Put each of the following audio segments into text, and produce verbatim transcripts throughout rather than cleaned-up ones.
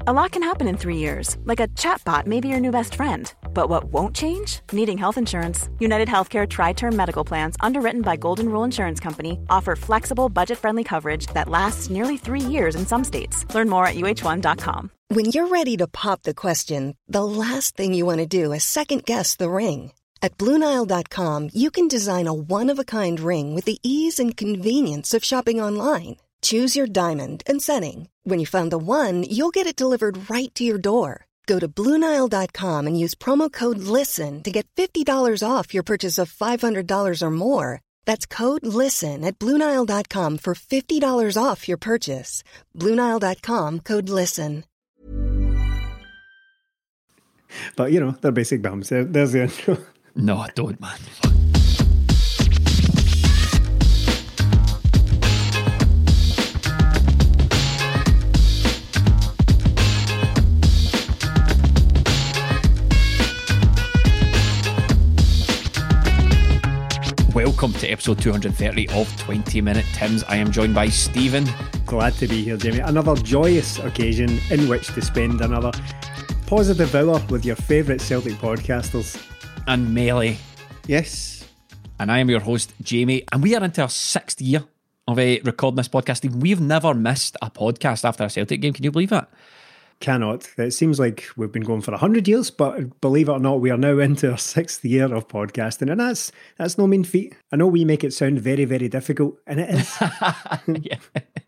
A lot can happen in three years, like a chatbot may be your new best friend. But what won't change? Needing health insurance. United Healthcare Tri-Term Medical Plans, underwritten by Golden Rule Insurance Company, offer flexible, budget-friendly coverage that lasts nearly three years in some states. Learn more at U H one dot com. When you're ready to pop the question, the last thing you want to do is second-guess the ring. At Blue Nile dot com, you can design a one-of-a-kind ring with the ease and convenience of shopping online. Choose your diamond and setting. When you find the one, you'll get it delivered right to your door. Go to Blue Nile dot com and use promo code LISTEN to get fifty dollars off your purchase of five hundred dollars or more. That's code LISTEN at Blue Nile dot com for fifty dollars off your purchase. Blue Nile dot com, code LISTEN. But, you know, they're basic bums. There, there's the intro. No, I don't, man. Welcome to episode two hundred thirty of twenty minute Tims. I am joined by Stephen. Glad to be here, Jamie. Another joyous occasion in which to spend another positive hour with your favourite Celtic podcasters. And Melly. Yes. And I am your host, Jamie. And we are into our sixth year of uh, recording this podcast. Stephen, we've never missed a podcast after a Celtic game. Can you believe that? Cannot. It seems like we've been going for a hundred years, but believe it or not, we are now into our sixth year of podcasting, and that's that's no mean feat. I know we make it sound very, very difficult, and it is. yeah.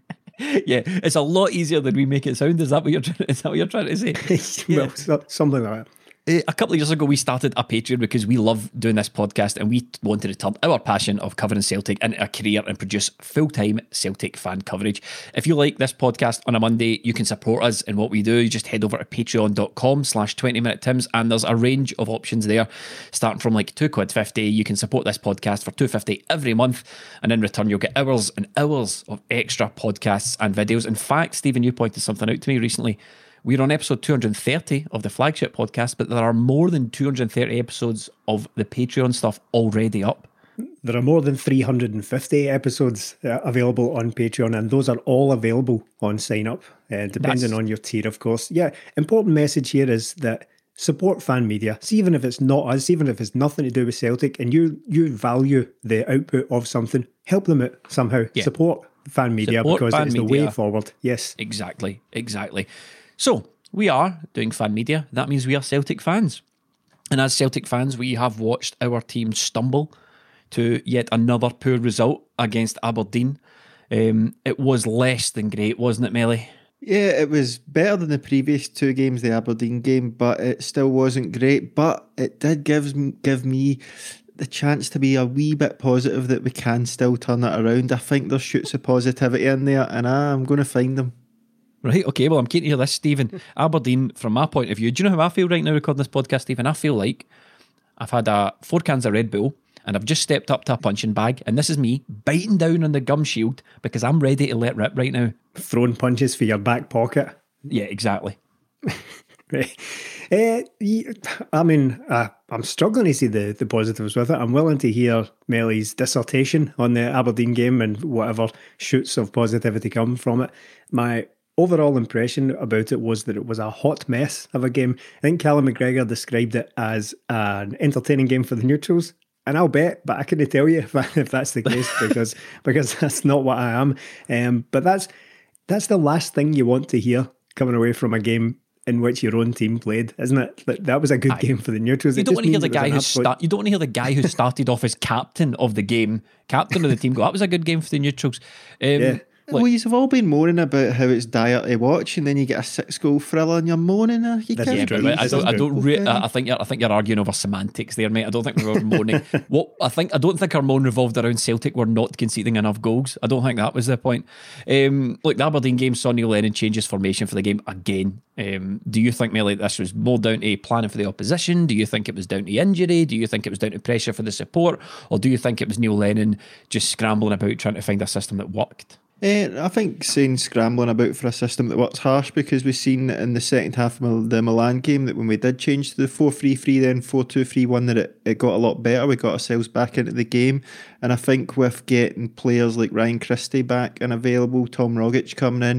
Yeah, it's a lot easier than we make it sound. Is that what you're trying? Is that what you're trying to say? well, yeah. so, something like that. Uh, a couple of years ago, we started a Patreon because we love doing this podcast and we wanted to turn our passion of covering Celtic into a career and produce full-time Celtic fan coverage. If you like this podcast on a Monday, you can support us in what we do. You just head over to patreon.com slash 20 minute Tims and there's a range of options there, starting from like two quid fifty. You can support this podcast for two fifty every month, and in return, you'll get hours and hours of extra podcasts and videos. In fact, Stephen, you pointed something out to me recently. We're on episode two hundred thirty of the flagship podcast, but there are more than two hundred thirty episodes of the Patreon stuff already up. There are more than three hundred fifty episodes uh, available on Patreon, and those are all available on sign up, uh, depending That's... on your tier, of course. Yeah, important message here is that support fan media. See, even if it's not us, even if it's nothing to do with Celtic, and you you value the output of something, help them out somehow. Yeah. Support fan media support because it's media. The way forward. Yes. Exactly, exactly. So, we are doing fan media. That means we are Celtic fans. And as Celtic fans, we have watched our team stumble to yet another poor result against Aberdeen. Um, it was less than great, wasn't it, Melly? Yeah, it was better than the previous two games, the Aberdeen game, but it still wasn't great. But it did give, give me the chance to be a wee bit positive that we can still turn it around. I think there's shoots of positivity in there, and I'm going to find them. Right, okay, well, I'm keen to hear this, Stephen. Aberdeen, from my point of view, do you know how I feel right now recording this podcast, Stephen? I feel like I've had uh, four cans of Red Bull and I've just stepped up to a punching bag, and this is me biting down on the gum shield because I'm ready to let rip right now. Throwing punches for your back pocket. Yeah, exactly. Right. Uh, I mean, uh, I'm struggling to see the, the positives with it. I'm willing to hear Melly's dissertation on the Aberdeen game and whatever shoots of positivity come from it. My overall impression about it was that it was a hot mess of a game. I think Callum McGregor described it as an entertaining game for the neutrals, and I'll bet, but I couldn't tell you if, if that's the case because because that's not what I am. Um, but that's that's the last thing you want to hear coming away from a game in which your own team played, isn't it? That, that was a good Aye. game for the neutrals. You it don't want to hear the guy who absolute... start. You don't want to hear the guy who started off as captain of the game, captain of the team. Go, that was a good game for the neutrals. Um, yeah. Look, well, you've all been moaning about how it's dire to watch, and then you get a six-goal thriller, and you're moaning. Uh, you can't yeah, but I don't. I don't. Re- I think. You're, I think you're arguing over semantics there, mate. I don't think we were moaning. What I think. I don't think our moan revolved around Celtic were not conceding enough goals. I don't think that was the point. Um, look, the Aberdeen game saw Neil Lennon change his formation for the game again. Um, do you think, Melly, this was more down to planning for the opposition? Do you think it was down to injury? Do you think it was down to pressure for the support, or do you think it was Neil Lennon just scrambling about trying to find a system that worked? Uh, I think saying scrambling about for a system that works harsh, because we've seen in the second half of the Milan game that when we did change to the four three three then four two three one that it, it got a lot better. We got ourselves back into the game, and I think with getting players like Ryan Christie back and available, Tom Rogic coming in,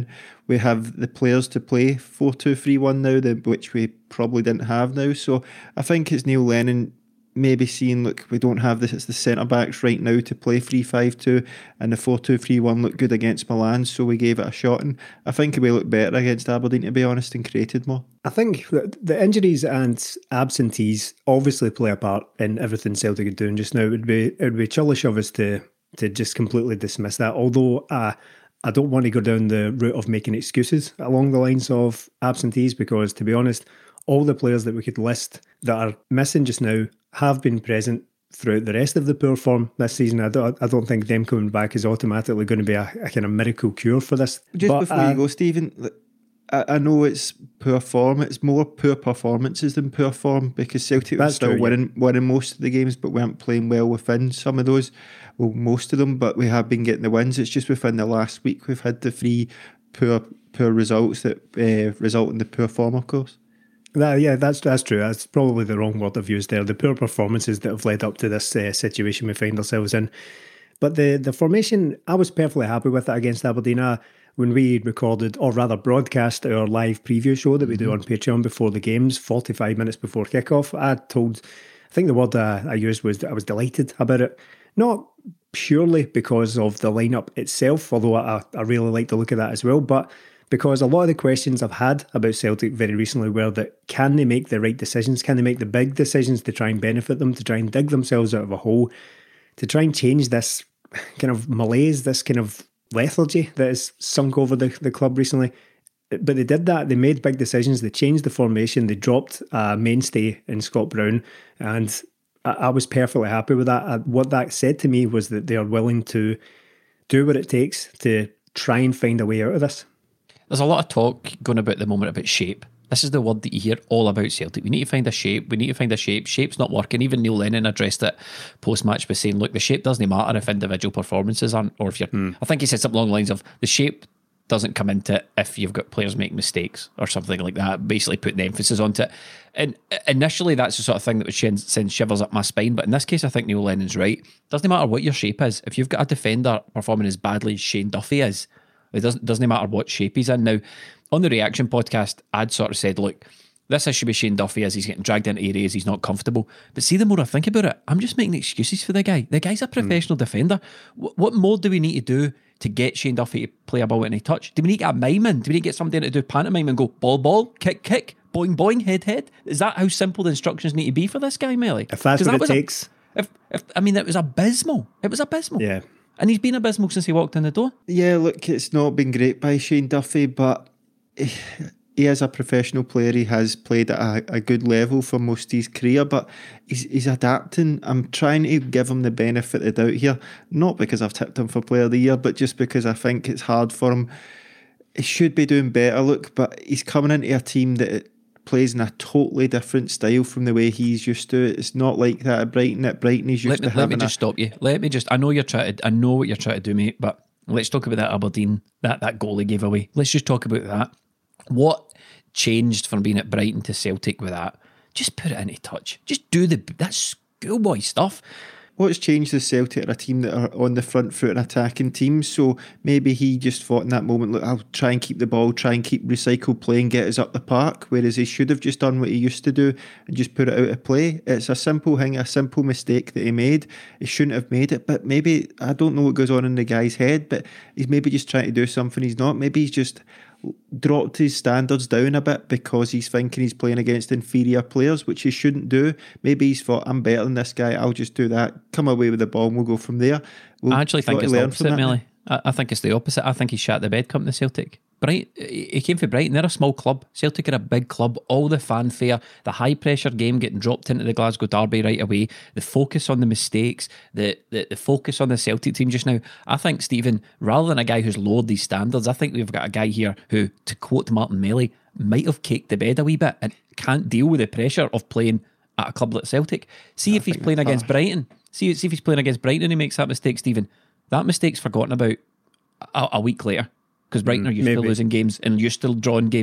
we have the players to play four two three one now, the, which we probably didn't have now. So I think it's Neil Lennon maybe seeing, look, we don't have this, it's the centre-backs right now to play three five two, and the four two three one looked good against Milan, so we gave it a shot, and I think we looked better against Aberdeen, to be honest, and created more. I think the injuries and absentees obviously play a part in everything Celtic are doing just now. It would be, it would be churlish of us to, to just completely dismiss that, although uh, I don't want to go down the route of making excuses along the lines of absentees, because, to be honest, all the players that we could list that are missing just now have been present throughout the rest of the poor form this season. I don't, I don't think them coming back is automatically going to be a, a kind of miracle cure for this. Just but, before uh, you go, Stephen, I, I know it's poor form. It's more poor performances than poor form, because Celtic were still true, winning, yeah. winning most of the games, but weren't playing well within some of those. Well, most of them, but we have been getting the wins. It's just within the last week we've had the three poor poor results that uh, result in the poor form, of course. That, yeah, that's that's true. That's probably the wrong word I've used there. The poor performances that have led up to this uh, situation we find ourselves in. But the, the formation, I was perfectly happy with it against Aberdeen. Uh, when we recorded, or rather broadcast, our live preview show that we mm-hmm. do on Patreon before the games, forty-five minutes before kickoff, I told, I think the word uh, I used was that I was delighted about it. Not purely because of the lineup itself, although I, I really like the look of that as well, but because a lot of the questions I've had about Celtic very recently were that, can they make the right decisions? Can they make the big decisions to try and benefit them, to try and dig themselves out of a hole, to try and change this kind of malaise, this kind of lethargy that has sunk over the, the club recently? But they did that. They made big decisions. They changed the formation. They dropped a mainstay in Scott Brown, and I, I was perfectly happy with that. I, what that said to me was that they are willing to do what it takes to try and find a way out of this. There's a lot of talk going about at the moment about shape. This is the word that you hear all about Celtic. We need to find a shape. We need to find a shape. Shape's not working. Even Neil Lennon addressed it post-match by saying, look, the shape doesn't matter if individual performances aren't, or if you're... Mm. I think he said something along the lines of, the shape doesn't come into it if you've got players make mistakes or something like that, basically putting the emphasis onto it. And initially, that's the sort of thing that would send shivers up my spine. But in this case, I think Neil Lennon's right. Doesn't matter what your shape is. If you've got a defender performing as badly as Shane Duffy is, it doesn't, doesn't matter what shape he's in. Now, on the Reaction podcast, I'd sort of said, look, this issue with Shane Duffy is he's getting dragged into areas he's not comfortable. But see, the more I think about it, I'm just making excuses for the guy. The guy's a professional mm. defender. W- what more do we need to do to get Shane Duffy to play a ball at any touch? Do we need to get a mime in? Do we need to get somebody in to do pantomime and go ball, ball, kick, kick, boing, boing, head, head? Is that how simple the instructions need to be for this guy, Melly? If that's what that it takes. A, if, if I mean, it was abysmal. It was abysmal. Yeah. And he's been abysmal since he walked in the door. Yeah, look, it's not been great by Shane Duffy, but he, he is a professional player. He has played at a, a good level for most of his career, but he's, he's adapting. I'm trying to give him the benefit of the doubt here, not because I've tipped him for Player of the Year, but just because I think it's hard for him. He should be doing better, look, but he's coming into a team that plays in a totally different style from the way he's used to. It's not like that at Brighton. At Brighton, he's used let me, to having. Let me just a, stop you. Let me just. I know you're trying to. I know what you're trying to do, mate. But let's talk about that Aberdeen. That that goal he gave away. Let's just talk about that. What changed from being at Brighton to Celtic with that? Just put it into touch. Just do the that's schoolboy stuff. What's changed is Celtic are a team that are on the front foot and attacking teams, so maybe he just thought in that moment, look, I'll try and keep the ball, try and keep recycled play and get us up the park, whereas he should have just done what he used to do and just put it out of play. It's a simple thing, a simple mistake that he made. He shouldn't have made it, but maybe, I don't know what goes on in the guy's head, but he's maybe just trying to do something he's not. Maybe he's just dropped his standards down a bit because he's thinking he's playing against inferior players, which he shouldn't do. Maybe he's thought, I'm better than this guy, I'll just do that, come away with the ball and we'll go from there. We'll I actually think it's the opposite, Melly. I, I think it's the opposite. I think he's shat the bed coming to Celtic. Bright, he came for Brighton. They're a small club. Celtic are a big club. All the fanfare, the high pressure game getting dropped into the Glasgow Derby right away, the focus on the mistakes, the, the the focus on the Celtic team just now. I think, Stephen, rather than a guy who's lowered these standards, I think we've got a guy here who, to quote Martin Melly, might have caked the bed a wee bit and can't deal with the pressure of playing at a club like Celtic. See I if he's playing against harsh. Brighton. See, see if he's playing against Brighton and he makes that mistake, Stephen. That mistake's forgotten about a, a week later. Because Brighton mm, are used maybe. to losing games and you're still drawing games.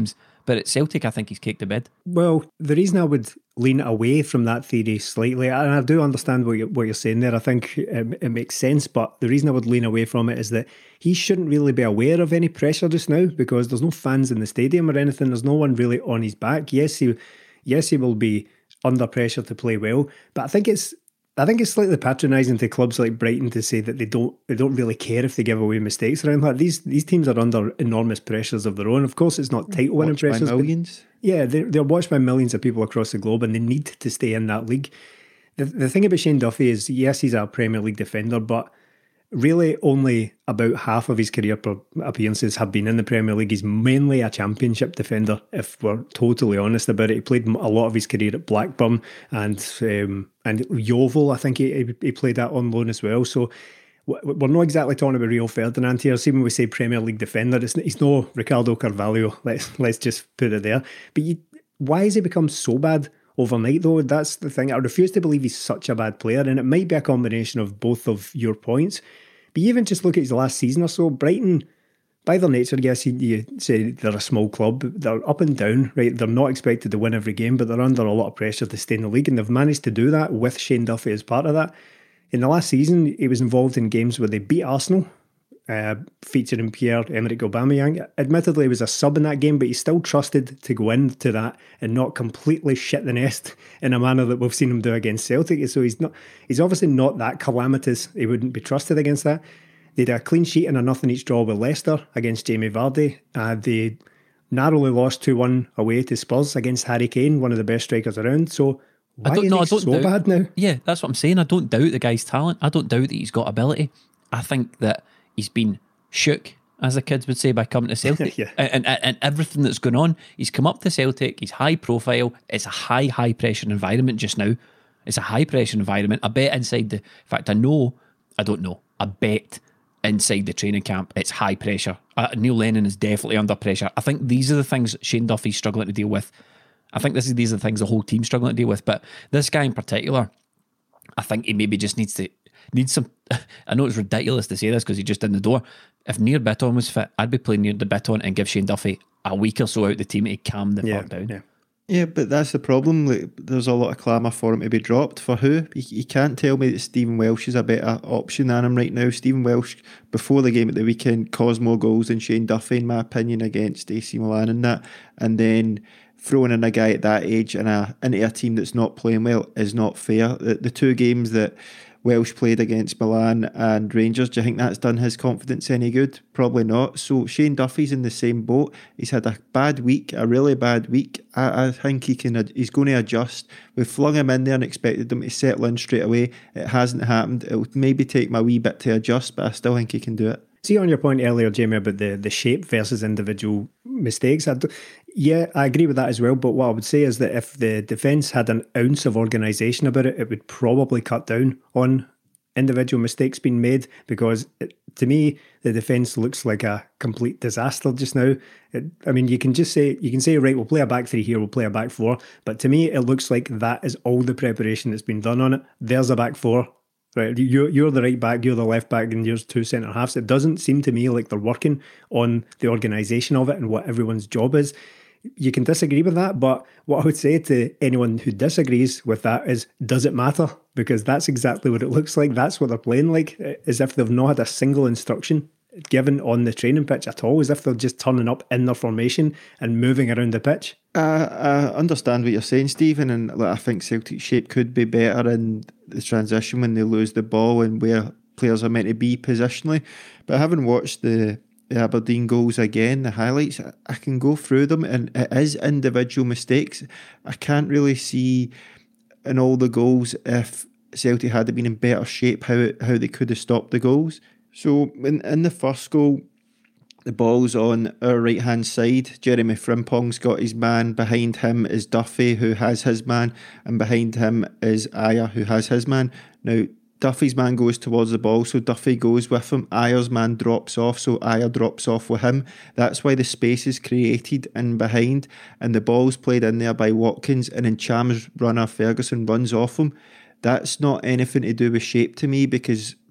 But at Celtic, I think he's caked the bed. Well, the reason I would lean away from that theory slightly, and I do understand what you're, what you're saying there, I think it, it makes sense, but the reason I would lean away from it is that he shouldn't really be aware of any pressure just now, because there's no fans in the stadium or anything. There's no one really on his back. Yes, he, yes, he will be under pressure to play well, but I think it's I think it's slightly patronising to clubs like Brighton to say that they don't they don't really care if they give away mistakes around that. These these teams are under enormous pressures of their own. Of course, it's not title winning pressures. By millions. Yeah, they're, they're watched by millions of people across the globe, and they need to stay in that league. The, the thing about Shane Duffy is, yes, he's a Premier League defender, but really only about half of his career appearances have been in the Premier League. He's mainly a Championship defender, if we're totally honest about it. He played a lot of his career at Blackburn and um, and Yeovil, I think he, he played that on loan as well. So we're not exactly talking about Rio Ferdinand here. See, when we say Premier League defender, it's, he's no Ricardo Carvalho. Let's let's just put it there. But you, why has he become so bad overnight, though? That's the thing. I refuse to believe he's such a bad player, and it might be a combination of both of your points. But you even just look at his last season or so, Brighton, by their nature, yes, you, you say they're a small club. They're up and down, right? They're not expected to win every game, but they're under a lot of pressure to stay in the league, and they've managed to do that with Shane Duffy as part of that. In the last season, he was involved in games where they beat Arsenal, uh, featuring Pierre-Emerick Aubameyang. Admittedly, he was a sub in that game, but he's still trusted to go into that and not completely shit the nest in a manner that we've seen him do against Celtic. So he's not, he's obviously not that calamitous. He wouldn't be trusted against that. They had a clean sheet and a nothing each draw with Leicester against Jamie Vardy. Uh, they narrowly lost two one away to Spurs against Harry Kane, one of the best strikers around. So why I don't, is no, he I don't so doubt, bad now? Yeah, that's what I'm saying. I don't doubt the guy's talent. I don't doubt that he's got ability. I think that he's been shook, as the kids would say, by coming to Celtic. yeah. and, and, and everything that's going on. He's come up to Celtic. He's high profile. It's a high, high pressure environment just now. It's a high pressure environment. I bet inside the... In fact, I know... I don't know. I bet inside the training camp, it's high pressure. Uh, Neil Lennon is definitely under pressure. I think these are the things Shane Duffy's struggling to deal with. I think this is these are the things the whole team's struggling to deal with. But this guy in particular, I think he maybe just needs to needs some. I know it's ridiculous to say this because he's just in the door. If Near Bitton was fit, I'd be playing Near the Bitton and give Shane Duffy a week or so out the team to calm the Yeah, fuck down. yeah. Yeah, but that's the problem. Like, there's a lot of clamour for him to be dropped. For who? You, you can't tell me that Stephen Welsh is a better option than him right now. Stephen Welsh, before the game at the weekend, caused more goals than Shane Duffy, in my opinion, against A C Milan and that. And then throwing in a guy at that age and a, into a team that's not playing well is not fair. The, the two games that Welsh played against Milan and Rangers, do you think that's done his confidence any good? Probably not. So Shane Duffy's in the same boat. He's had a bad week, a really bad week. I, I think he can. He's going to adjust. We've flung him in there and expected him to settle in straight away. It hasn't happened. It'll maybe take him a wee bit to adjust, but I still think he can do it. See, on your point earlier, Jamie, about the, the shape versus individual mistakes, I do, yeah, I agree with that as well. But what I would say is that if the defence had an ounce of organisation about it, it would probably cut down on individual mistakes being made, because it, to me, the defence looks like a complete disaster just now. It, I mean, you can just say, you can say, right, we'll play a back three here, we'll play a back four. But to me, it looks like that is all the preparation that's been done on it. There's a back four. Right, you're, you're the right back, you're the left back, and there's two centre halves. It doesn't seem to me like they're working on the organisation of it and what everyone's job is. You can disagree with that, but what I would say to anyone who disagrees with that is, does it matter? Because that's exactly what it looks like. That's what they're playing like, as if they've not had a single instruction given on the training pitch at all, as if they're just turning up in their formation and moving around the pitch. Uh, I understand what you're saying, Stephen, and like, I think Celtic's shape could be better in the transition when they lose the ball and where players are meant to be positionally. But having watched the, the Aberdeen goals again, the highlights, I, I can go through them, and it is individual mistakes. I can't really see in all the goals if Celtic had been in better shape how it, how they could have stopped the goals. So in, in the first goal, the ball's on our right-hand side. Jeremy Frimpong's got his man. Behind him is Duffy, who has his man. And behind him is Ajer, who has his man. Now, Duffy's man goes towards the ball, so Duffy goes with him. Ajer's man drops off, so Ajer drops off with him. That's why the space is created in behind. And the ball's played in there by Watkins. And then Cham's runner, Ferguson, runs off him. That's not anything to do with shape to me, because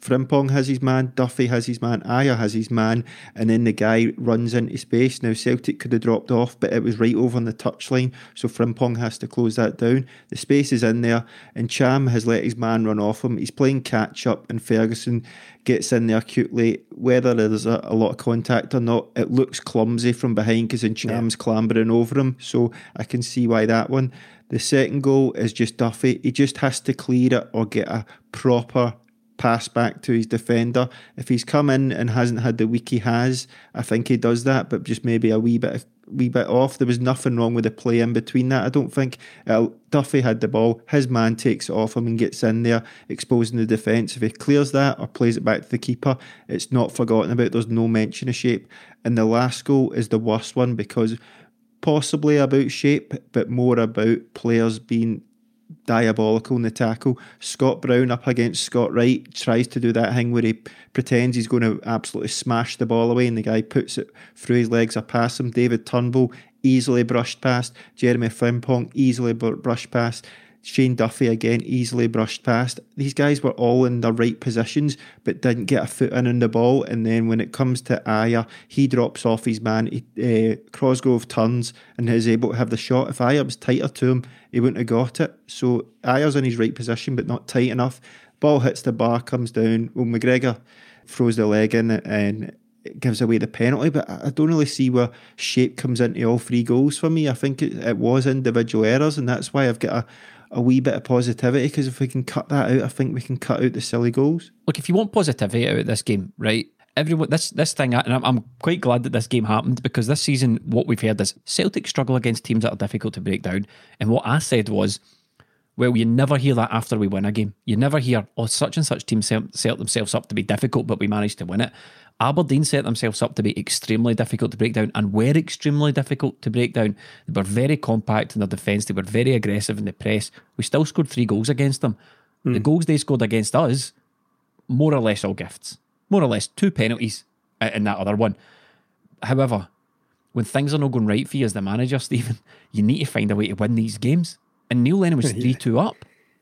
Frimpong has his man, Duffy has his man, Aya has his man, and then the guy runs into space. Now Celtic could have dropped off, but it was right over on the touchline, so Frimpong has to close that down. The space is in there, and Cham has let his man run off him. He's playing catch up, and Ferguson gets in there acutely. Whether there's a, a lot of contact or not, it looks clumsy from behind because then Cham's yeah. clambering over him, so I can see why that one. The second goal is just Duffy. He just has to clear it or get a proper pass back to his defender. If he's come in and hasn't had the week he has, I think he does that, but just maybe a wee bit wee bit off. There was nothing wrong with the play in between that. I don't think uh, Duffy had the ball. His man takes it off him and gets in there, exposing the defence. If he clears that or plays it back to the keeper, it's not forgotten about. There's no mention of shape. And the last goal is the worst one because possibly about shape, but more about players being diabolical in the tackle. Scott Brown up against Scott Wright tries to do that thing where he pretends he's going to absolutely smash the ball away and the guy puts it through his legs or past him. David Turnbull easily brushed past. Jeremy Frimpong easily brushed past. Shane Duffy again easily brushed past. These guys were all in the right positions but didn't get a foot in on the ball, and then when it comes to Aya, he drops off his man. He, uh, Cosgrove turns and is able to have the shot. If Aya was tighter to him, he wouldn't have got it. So Aya's in his right position but not tight enough. Ball hits the bar, comes down. Well, McGregor throws the leg in and it gives away the penalty, but I don't really see where shape comes into all three goals for me. I think it, it was individual errors, and that's why I've got a a wee bit of positivity, because if we can cut that out, I think we can cut out the silly goals. Look, if you want positivity out of this game, right, everyone, this this thing, and I'm, I'm quite glad that this game happened, because this season what we've heard is Celtic struggle against teams that are difficult to break down, and what I said was, well, you never hear that after we win a game. You never hear, oh, such and such team set, set themselves up to be difficult, but we managed to win it. Aberdeen set themselves up to be extremely difficult to break down, and were extremely difficult to break down. They were very compact in their defence. They were very aggressive in the press. We still scored three goals against them. Mm. The goals they scored against us, more or less all gifts. More or less two penalties in that other one. However, when things are not going right for you as the manager, Stephen, you need to find a way to win these games. And Neil Lennon was three two up.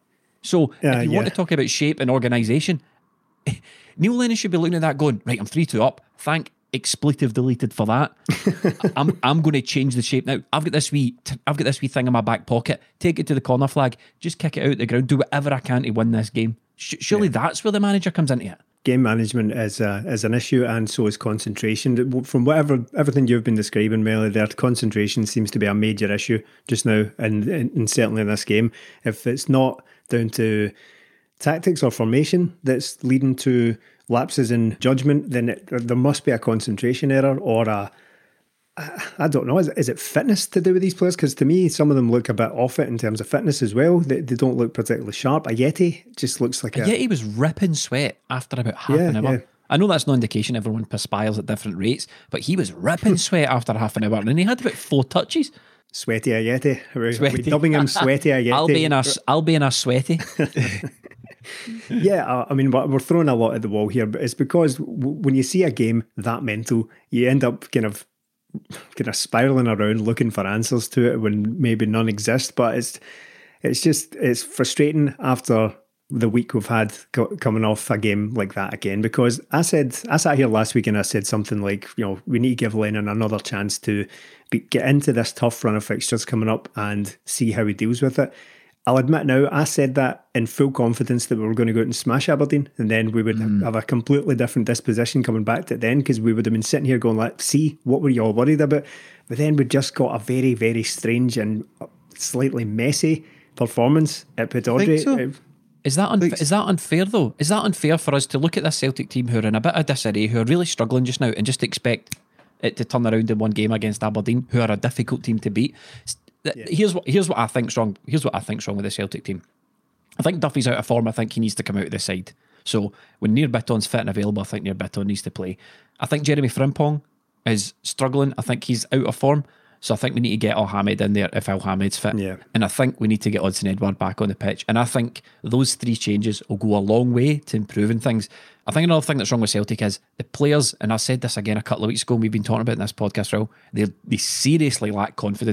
So uh, if you yeah. want to talk about shape and organisation, Neil Lennon should be looking at that going, right, I'm three two up. Thank expletive deleted for that. I'm I'm going to change the shape now. I've got this wee I've got this wee thing in my back pocket. Take it to the corner flag. Just kick it out the ground. Do whatever I can to win this game. Sh- surely yeah. that's where the manager comes into it. Game management is a, is an issue, and so is concentration. From whatever everything you've been describing, Melly, there, concentration seems to be a major issue just now, and, and certainly in this game. If it's not down to tactics or formation that's leading to lapses in judgment, then it, there must be a concentration error or a, I don't know, is it, is it fitness to do with these players? Because to me, some of them look a bit off it in terms of fitness as well. They, they don't look particularly sharp. Ajeti just looks like a... Ajeti was ripping sweat after about half yeah, an hour. Yeah. I know that's no indication, everyone perspires at different rates, but he was ripping sweat after half an hour, and he had about four touches. Sweaty Ajeti. We're, sweaty. we're dubbing him Sweaty Ajeti. I'll be in a, I'll be in a sweaty. Yeah, I mean, we're throwing a lot at the wall here, but it's because when you see a game that mental, you end up kind of kind of spiraling around looking for answers to it when maybe none exist. But it's it's just it's frustrating after the week we've had co- coming off a game like that again, because I said I sat here last week and I said something like, you know, we need to give Lennon another chance to be, get into this tough run of fixtures coming up and see how he deals with it. I'll admit now, I said that in full confidence that we were going to go out and smash Aberdeen, and then we would mm. have a completely different disposition coming back to it then, because we would have been sitting here going, like, see, what were you all worried about? But then we just got a very, very strange and slightly messy performance at Pittodrie. So. Is that unfa- is that unfair though? Is that unfair for us to look at this Celtic team who are in a bit of disarray, who are really struggling just now, and just expect it to turn around in one game against Aberdeen, who are a difficult team to beat? Yeah. Here's what here's what I think's wrong. Here's what I think's wrong with the Celtic team. I think Duffy's out of form. I think he needs to come out of the side. So when Nir Bitton's fit and available, I think Nir Bitton needs to play. I think Jeremy Frimpong is struggling. I think he's out of form. So I think we need to get Al Hamid in there if Al Hamid's fit. Yeah. And I think we need to get Odsonne Edouard back on the pitch. And I think those three changes will go a long way to improving things. I think another thing that's wrong with Celtic is the players, and I said this again a couple of weeks ago, and we've been talking about in this podcast, Raoul, they, they seriously lack confidence.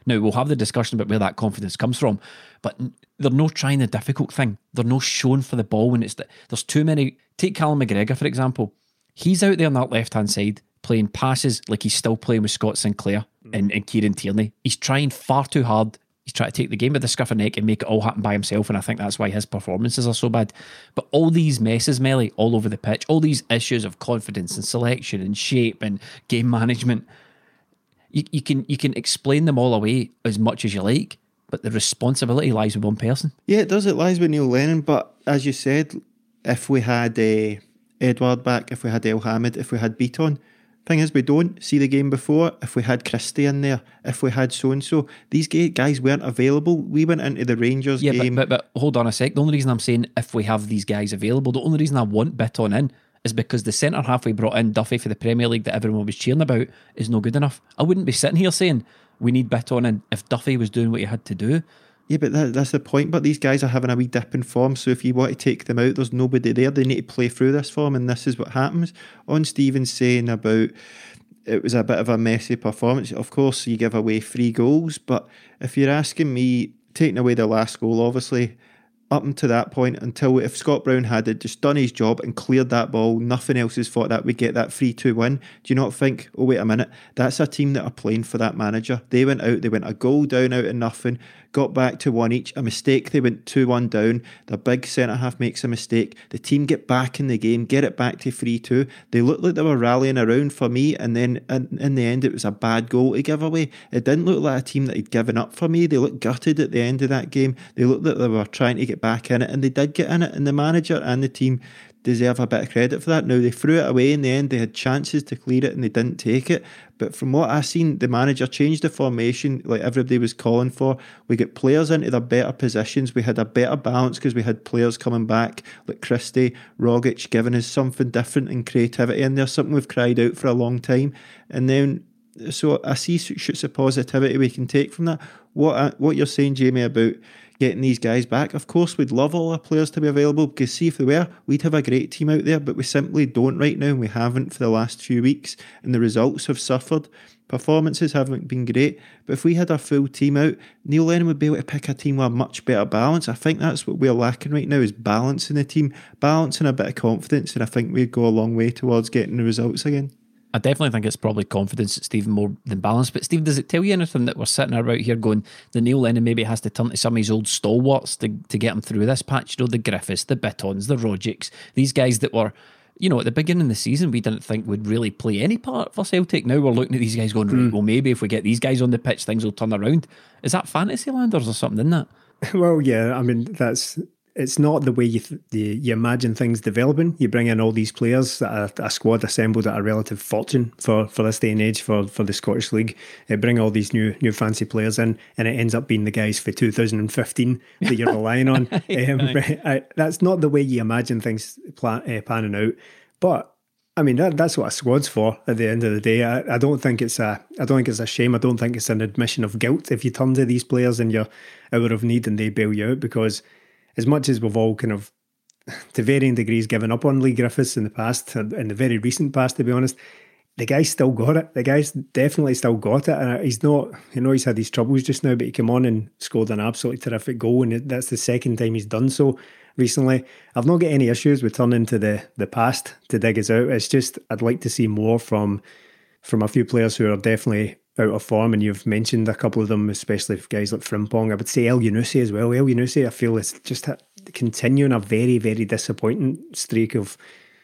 Now, we'll have the discussion about where that confidence comes from, but they're not trying the difficult thing. They're not shown for the ball when it's the, there's too many. Take Callum McGregor, for example. He's out there on that left-hand side playing passes like he's still playing with Scott Sinclair mm. and, and Kieran Tierney. He's trying far too hard. He's trying to take the game by the scruff of the neck and make it all happen by himself, and I think that's why his performances are so bad. But all these messes, Melly, all over the pitch, all these issues of confidence and selection and shape and game management, you, you can you can explain them all away as much as you like, but the responsibility lies with one person. Yeah, it does. It lies with Neil Lennon. But as you said, if we had uh, Edouard back, if we had El Hamid, if we had Beaton, thing is, we don't see the game before. If we had Christie in there, if we had so-and-so, these guys weren't available. We went into the Rangers yeah, game. But, but, but hold on a sec. The only reason I'm saying if we have these guys available, the only reason I want Beaton in is because the centre half we brought in, Duffy, for the Premier League that everyone was cheering about, is no good enough. I wouldn't be sitting here saying we need Beaton in if Duffy was doing what he had to do. Yeah, but that, that's the point. But these guys are having a wee dip in form, so if you want to take them out, there's nobody there. They need to play through this form, and this is what happens. On Stephen's saying about it was a bit of a messy performance. Of course, you give away three goals, but if you're asking me, taking away the last goal, obviously, up until that point, until if Scott Brown had it, just done his job and cleared that ball, nothing else is thought that we get that three two win. Do you not think, oh, wait a minute, that's a team that are playing for that manager. They went out, they went a goal down out of nothing, got back to one each, a mistake, they went two one down, the big centre-half makes a mistake, the team get back in the game, get it back to three two, they looked like they were rallying around for me, and then in, in the end it was a bad goal to give away. It didn't look like a team that had given up for me. They looked gutted at the end of that game. They looked like they were trying to get back in it, and they did get in it, and the manager and the team deserve a bit of credit for that. Now, they threw it away in the end. They had chances to clear it and they didn't take it. But from what I've seen, the manager changed the formation like everybody was calling for. We got players into their better positions. We had a better balance because we had players coming back like Christie, Rogic, giving us something different and creativity in there, something we've cried out for a long time. And then, so I see shoots of positivity we can take from that. What I, what you're saying, Jamie, about getting these guys back, of course we'd love all our players to be available, because see, if they were, we'd have a great team out there, but we simply don't right now, and we haven't for the last few weeks, and the results have suffered. Performances haven't been great, but if we had our full team out, Neil Lennon would be able to pick a team with a much better balance. I think that's what we're lacking right now, is balance in the team, balance and a bit of confidence, and I think we'd go a long way towards getting the results again. I definitely think it's probably confidence, Stephen, more than balance. But Steve, does it tell you anything that we're sitting about here going, the Neil Lennon maybe has to turn to some of his old stalwarts to, to get him through this patch? You know, the Griffiths, the Bittons, the Rogics, these guys that were, you know, at the beginning of the season we didn't think would really play any part for Celtic. Now we're looking at these guys going, right, well, maybe if we get these guys on the pitch, things will turn around. Is that fantasy land, or is there something in that? Well, yeah, I mean, that's... It's not the way you, th- you you imagine things developing. You bring in all these players that are a squad assembled at a relative fortune for, for this day and age for, for the Scottish League. You bring all these new new fancy players in, and it ends up being the guys for two thousand fifteen that you're relying on. um, I, that's not the way you imagine things plan, uh, panning out. But I mean, that, that's what a squad's for. At the end of the day, I, I don't think it's a I don't think it's a shame. I don't think it's an admission of guilt if you turn to these players in your hour of need and they bail you out, because as much as we've all kind of, to varying degrees, given up on Lee Griffiths in the past, in the very recent past, to be honest, the guy's still got it. The guy's definitely still got it. And he's not, you know, he's had these troubles just now, but he came on and scored an absolutely terrific goal. And that's the second time he's done so recently. I've not got any issues with turning to the, the past to dig us out. It's just, I'd like to see more from, from a few players who are definitely out of form, and you've mentioned a couple of them, especially guys like Frimpong. I would say Elyounoussi as well. Elyounoussi, I feel, is just a, continuing a very, very disappointing streak of,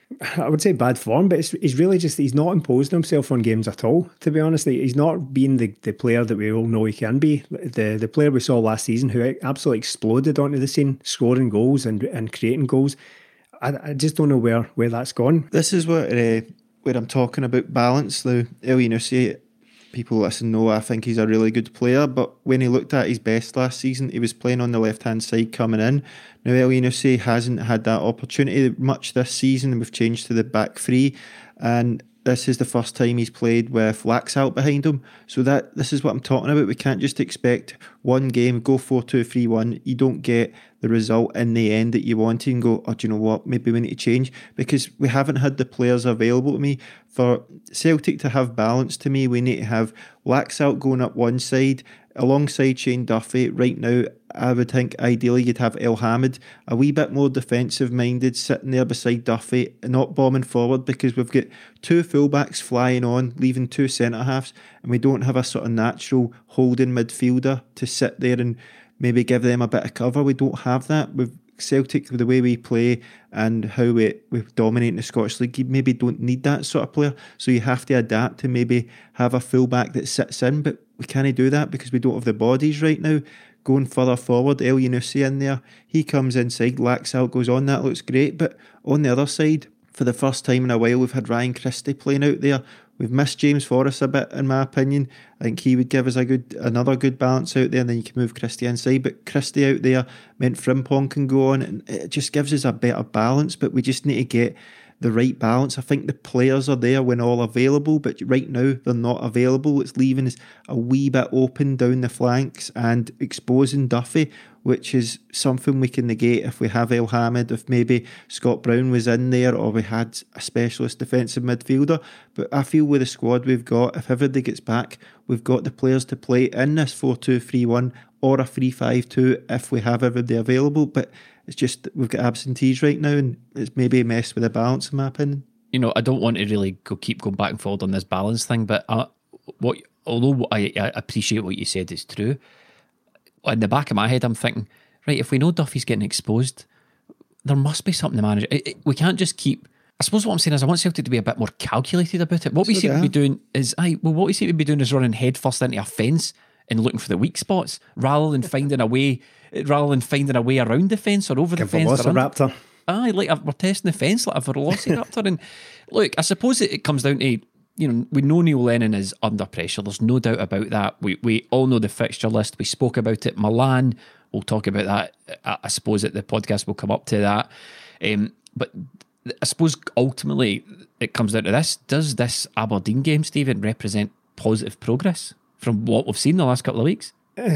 I would say, bad form, but it's, he's really just, he's not imposing himself on games at all, to be honest. He's not being the, the player that we all know he can be. The the player we saw last season who absolutely exploded onto the scene, scoring goals and, and creating goals. I, I just don't know where, where that's gone. This is what uh, where I'm talking about balance. Though Elyounoussi, people listen know I think he's a really good player, but when he looked at his best last season, he was playing on the left-hand side coming in. Now Elyounoussi hasn't had that opportunity much this season. We've changed to the back three, and this is the first time he's played with Laxalt behind him. So that this is what I'm talking about. We can't just expect one game, go four two three one. You don't get the result in the end that you wanted and go, oh, do you know what, maybe we need to change, because we haven't had the players available to me. For Celtic to have balance, to me, we need to have Laxalt going up one side alongside Shane Duffy. Right now, I would think ideally you'd have Elhamed a wee bit more defensive minded, sitting there beside Duffy, not bombing forward, because we've got two fullbacks flying on, leaving two centre halves, and we don't have a sort of natural holding midfielder to sit there and maybe give them a bit of cover. We don't have that. We've Celtic, the way we play and how we, we dominate in the Scottish League, you maybe don't need that sort of player. So you have to adapt to maybe have a fullback that sits in, but we can't do that because we don't have the bodies right now. Going further forward, El Yunusi in there, he comes inside, Laxalt goes on, that looks great. But on the other side, for the first time in a while, we've had Ryan Christie playing out there. We've missed James Forrest a bit, in my opinion. I think he would give us a good, another good balance out there, and then you can move Christie inside. But Christie out there meant Frimpong can go on, and it just gives us a better balance. But we just need to get the right balance. I think the players are there when all available, but right now they're not available. It's leaving us a wee bit open down the flanks and exposing Duffy, which is something we can negate if we have Elhamed, if maybe Scott Brown was in there, or we had a specialist defensive midfielder. But I feel with the squad we've got, if everybody gets back, we've got the players to play in this four two three one or a three five two if we have everybody available. But it's just we've got absentees right now, and it's maybe a mess with the balance, in my opinion. You know, I don't want to really go keep going back and forward on this balance thing, but uh, what although I, I appreciate what you said is true, in the back of my head I'm thinking, right, if we know Duffy's getting exposed, there must be something to manage. It, it, we can't just keep... I suppose what I'm saying is I want Celtic to be a bit more calculated about it. What we so seem to be doing is, aye, well, what we seem to be doing is running headfirst into a fence and looking for the weak spots rather than finding a way, rather than finding a way around the fence or over the Give fence. Velociraptor. Aye, like we're testing the fence like a Velociraptor. And look, I suppose it, it comes down to, you know, we know Neil Lennon is under pressure. There's no doubt about that. We we all know the fixture list. We spoke about it. Milan, we'll talk about that. I, I suppose that the podcast will come up to that. Um, but I suppose ultimately it comes down to this. Does this Aberdeen game, Stephen, represent positive progress from what we've seen the last couple of weeks?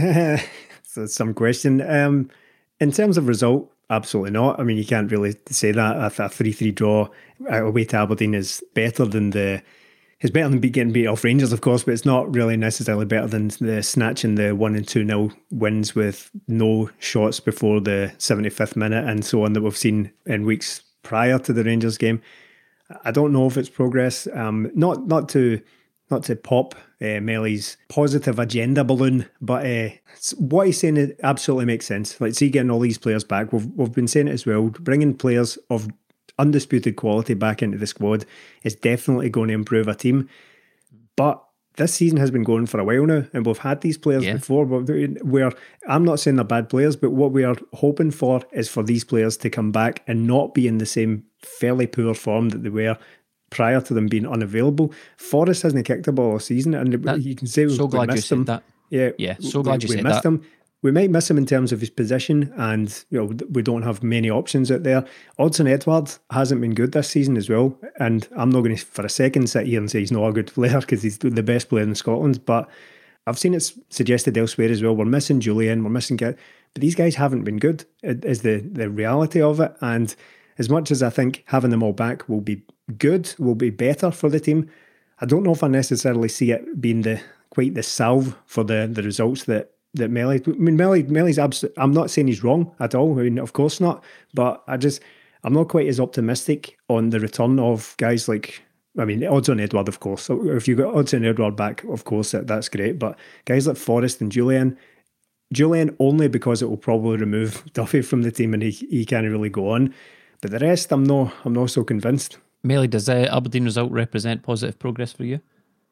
So some question. Um, in terms of result, absolutely not. I mean, you can't really say that. A three three draw away to Aberdeen is better than the... It's better than getting beat off Rangers, of course, but it's not really necessarily better than the snatching the one and two nil wins with no shots before the seventy-fifth minute and so on that we've seen in weeks prior to the Rangers game. I don't know if it's progress. Um, not not to not to pop uh, Melly's positive agenda balloon, but uh, what he's saying it absolutely makes sense. Like, see, getting all these players back, we've we've been saying it as well. Bringing players of undisputed quality back into the squad is definitely going to improve a team. But this season has been going for a while now, and we've had these players yeah. before. Where I'm not saying they're bad players, but what we are hoping for is for these players to come back and not be in the same fairly poor form that they were prior to them being unavailable. Forrest hasn't kicked a ball all season, and that, you can say we, so we glad missed you him. said that. Yeah, yeah, so glad we, you we said missed that. him. We might miss him in terms of his position, and you know we don't have many options out there. Odsonne Edouard hasn't been good this season as well, and I'm not going to for a second sit here and say he's not a good player because he's the best player in Scotland. But I've seen it suggested elsewhere as well. We're missing Julian, we're missing Get, but these guys haven't been good. It is the the reality of it. And as much as I think having them all back will be good, will be better for the team, I don't know if I necessarily see it being the quite the salve for the the results that. That Melly, I mean, Melly, Melly's absolutely, I'm not saying he's wrong at all. I mean, of course not. But I just, I'm not quite as optimistic on the return of guys like, I mean, Odsonne Edouard, of course. So if you got Odsonne Edouard back, of course, that, that's great. But guys like Forrest and Julian, Julian only because it will probably remove Duffy from the team and he he can't really go on. But the rest, I'm not, I'm not so convinced. Melly, does the Aberdeen result represent positive progress for you?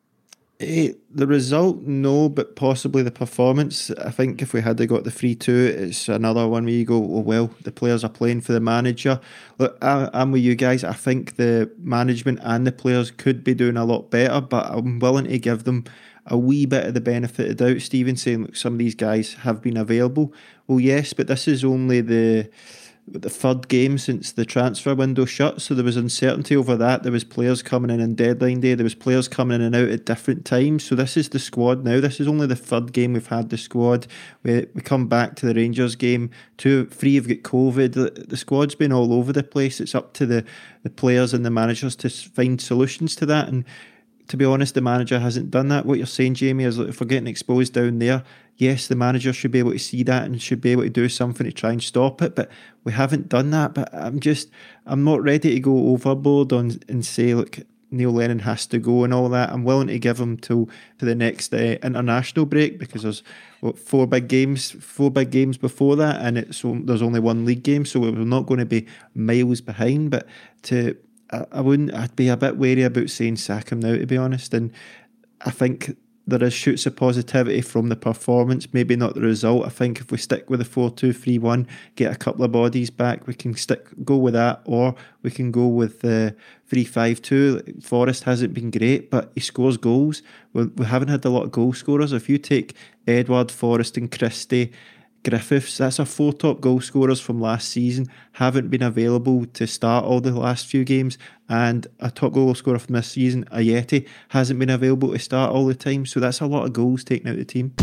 Eh, the result, no, but possibly the performance. I think if we had got the three two, it's another one where you go, oh, well, the players are playing for the manager. Look, I, I'm with you guys. I think the management and the players could be doing a lot better, but I'm willing to give them a wee bit of the benefit of the doubt. Stephen saying, look, some of these guys have been available. Well, yes, but this is only the the third game since the transfer window shut, so there was uncertainty over that. There was players coming in on deadline day, there was players coming in and out at different times. So this is the squad now. This is only the third game we've had the squad. We, we come back to the Rangers game, two, three have got COVID. The, the squad's been all over the place. It's up to the, the players and the managers to find solutions to that, and to be honest, the manager hasn't done that. What you're saying, Jamie, is that if we're getting exposed down there, yes, the manager should be able to see that and should be able to do something to try and stop it, but we haven't done that. But I'm just, I'm not ready to go overboard on and say, look, Neil Lennon has to go and all that. I'm willing to give him till to the next uh, international break, because there's what, four big games, four big games before that, and it's there's only one league game, so we're not going to be miles behind. But to I wouldn't, I'd be a bit wary about saying sack him now, to be honest. And I think there is shoots of positivity from the performance, maybe not the result. I think if we stick with the four two three one, get a couple of bodies back, we can stick go with that, or we can go with the three five two. Forrest hasn't been great, but he scores goals. We, we haven't had a lot of goal scorers. If you take Edward, Forrest and Christie, Griffiths, that's our four top goal scorers from last season, haven't been available to start all the last few games, and a top goal scorer from this season, Ayeti, hasn't been available to start all the time, so that's a lot of goals taken out of the team.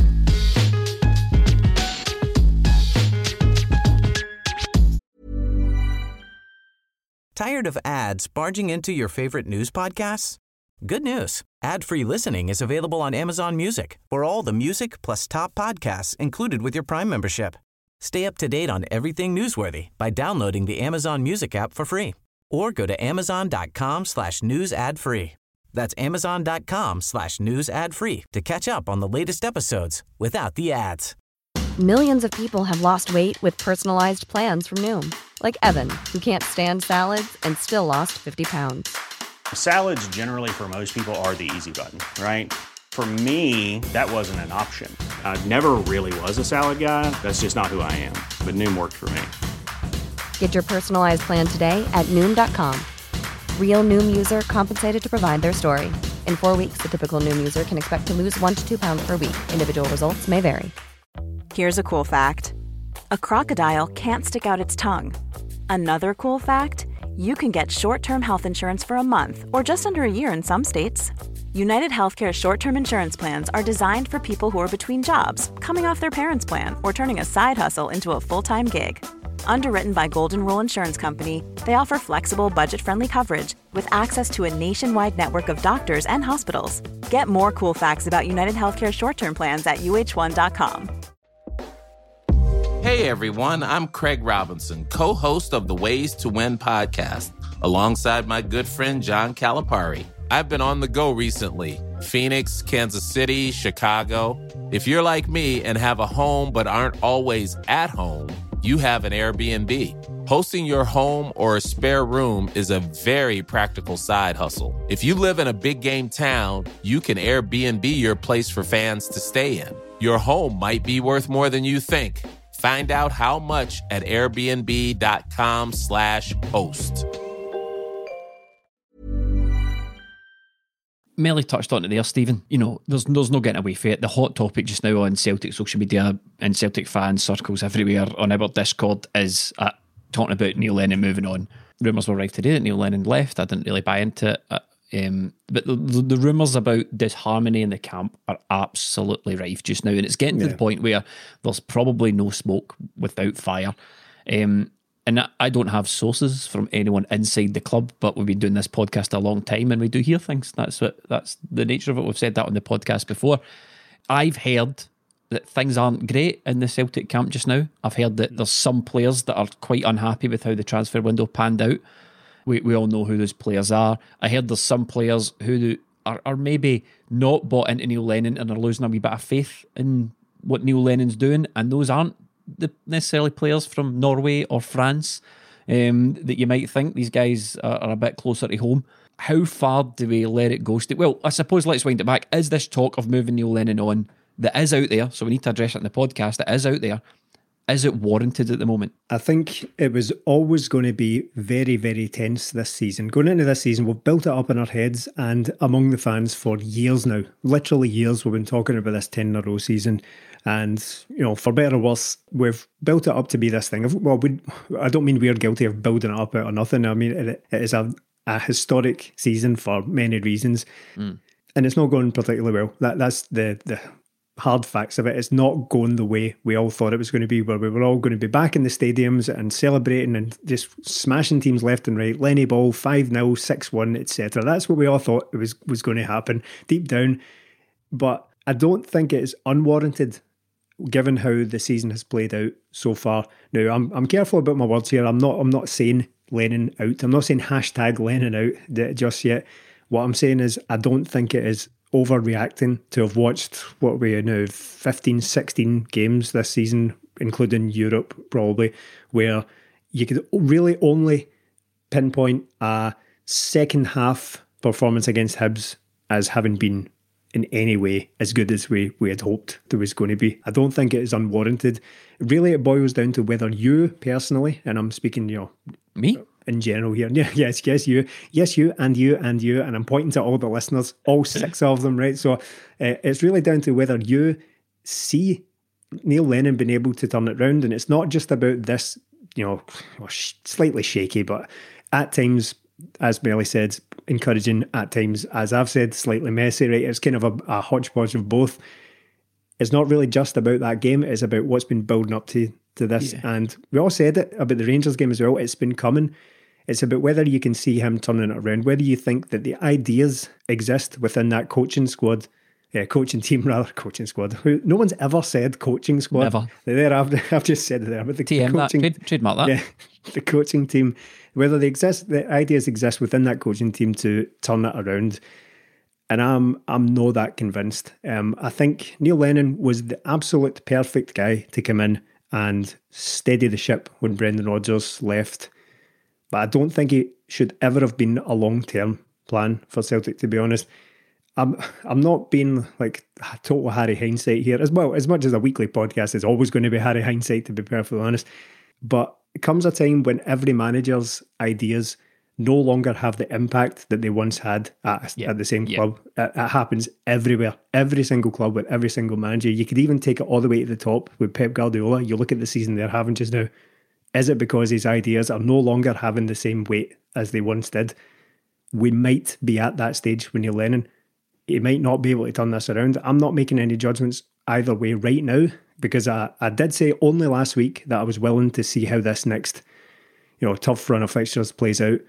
Tired of ads barging into your favorite news podcasts? Good news. Ad-free listening is available on Amazon Music for all the music plus top podcasts included with your Prime membership. Stay up to date on everything newsworthy by downloading the Amazon Music app for free, or go to amazon.com slash news ad free. That's amazon.com slash news ad free to catch up on the latest episodes without the ads. Millions of people have lost weight with personalized plans from Noom, like Evan, who can't stand salads and still lost fifty pounds. Salads generally for most people are the easy button, right? For me, that wasn't an option. I never really was a salad guy. That's just not who I am. But Noom worked for me. Get your personalized plan today at Noom dot com. Real Noom user compensated to provide their story. In four weeks, the typical Noom user can expect to lose one to two pounds per week. Individual results may vary. Here's a cool fact. A crocodile can't stick out its tongue. Another cool fact, you can get short-term health insurance for a month or just under a year in some states. United Healthcare short-term insurance plans are designed for people who are between jobs, coming off their parents' plan, or turning a side hustle into a full-time gig. Underwritten by Golden Rule Insurance Company, they offer flexible, budget-friendly coverage with access to a nationwide network of doctors and hospitals. Get more cool facts about United Healthcare short-term plans at U H one dot com. Hey everyone, I'm Craig Robinson, co-host of the Ways to Win podcast, alongside my good friend John Calipari. I've been on the go recently. Phoenix, Kansas City, Chicago. If you're like me and have a home but aren't always at home, you have an Airbnb. Hosting your home or a spare room is a very practical side hustle. If you live in a big game town, you can Airbnb your place for fans to stay in. Your home might be worth more than you think. Find out how much at airbnb.com slash host. Melly touched on it there, Stephen. You know, there's there's no getting away from it. The hot topic just now on Celtic social media and Celtic fan circles everywhere on our Discord is uh, talking about Neil Lennon moving on. Rumours were rife today that Neil Lennon left. I didn't really buy into it. Uh, um, but the, the, the rumours about disharmony in the camp are absolutely rife just now. And it's getting to yeah. the point where there's probably no smoke without fire. Um, And I don't have sources from anyone inside the club, but we've been doing this podcast a long time and we do hear things. That's what, that's the nature of it. We've said that on the podcast before. I've heard that things aren't great in the Celtic camp just now. I've heard that there's some players that are quite unhappy with how the transfer window panned out. We we all know who those players are. I heard there's some players who are, are maybe not bought into Neil Lennon and are losing a wee bit of faith in what Neil Lennon's doing, and those aren't the necessarily players from Norway or France um, that you might think. These guys are, are a bit closer to home. How far do we let it go? Well, I suppose let's wind it back. Is this talk of moving Neil Lennon on that is out there, so we need to address it in the podcast, that is out there, is it warranted at the moment? I think it was always going to be very, very tense this season. Going into this season, we've built it up in our heads and among the fans for years now. Literally years we've been talking about this ten in a row season. And, you know, for better or worse, we've built it up to be this thing. Well, we, I don't mean we're guilty of building it up out of nothing. I mean, it, it is a, a historic season for many reasons. Mm. And it's not going particularly well. That That's the, the hard facts of it. It's not going the way we all thought it was going to be, where we were all going to be back in the stadiums and celebrating and just smashing teams left and right. Lenny Ball, five nil, six one, et cetera. That's what we all thought it was, was going to happen deep down. But I don't think it is unwarranted, given how the season has played out so far. Now, I'm I'm careful about my words here. I'm not I'm not saying Lennon out. I'm not saying hashtag Lennon out just yet. What I'm saying is I don't think it is overreacting to have watched what we are now fifteen, sixteen games this season, including Europe probably, where you could really only pinpoint a second half performance against Hibs as having been in any way as good as we, we had hoped there was going to be. I don't think it is unwarranted. Really, it boils down to whether you personally, and I'm speaking, you know, me in general here. Yeah, yes, yes, you, yes, you, and you, and you, and I'm pointing to all the listeners, all six of them, right? So uh, it's really down to whether you see Neil Lennon being able to turn it round, and it's not just about this, you know, slightly shaky, but at times, as Melly said, encouraging, at times, as I've said, slightly messy, right? It's kind of a, a hodgepodge of both. It's not really just about that game, it's about what's been building up to, to this. Yeah. And we all said it about the Rangers game as well. It's been coming. It's about whether you can see him turning it around, whether you think that the ideas exist within that coaching squad, yeah, coaching team rather, coaching squad. Who, no one's ever said coaching squad. Never. There, I've, I've just said it there. But the T M coaching, that, trade, trademark that. Yeah, the coaching team, whether they exist, the ideas exist within that coaching team to turn it around. And I'm I'm not that convinced. Um, I think Neil Lennon was the absolute perfect guy to come in and steady the ship when Brendan Rodgers left. But I don't think he should ever have been a long-term plan for Celtic, to be honest. I'm I'm not being like total Harry hindsight here, as well, as much as a weekly podcast is always going to be Harry hindsight, to be perfectly honest. But it comes a time when every manager's ideas no longer have the impact that they once had at, yeah. at the same club. Yeah. It, it happens everywhere, every single club with every single manager. You could even take it all the way to the top with Pep Guardiola. You look at the season they're having just now. Is it because his ideas are no longer having the same weight as they once did? We might be at that stage with Neil Lennon. He might not be able to turn this around. I'm not making any judgments either way right now, because I, I did say only last week that I was willing to see how this next, you know, tough run of fixtures plays out.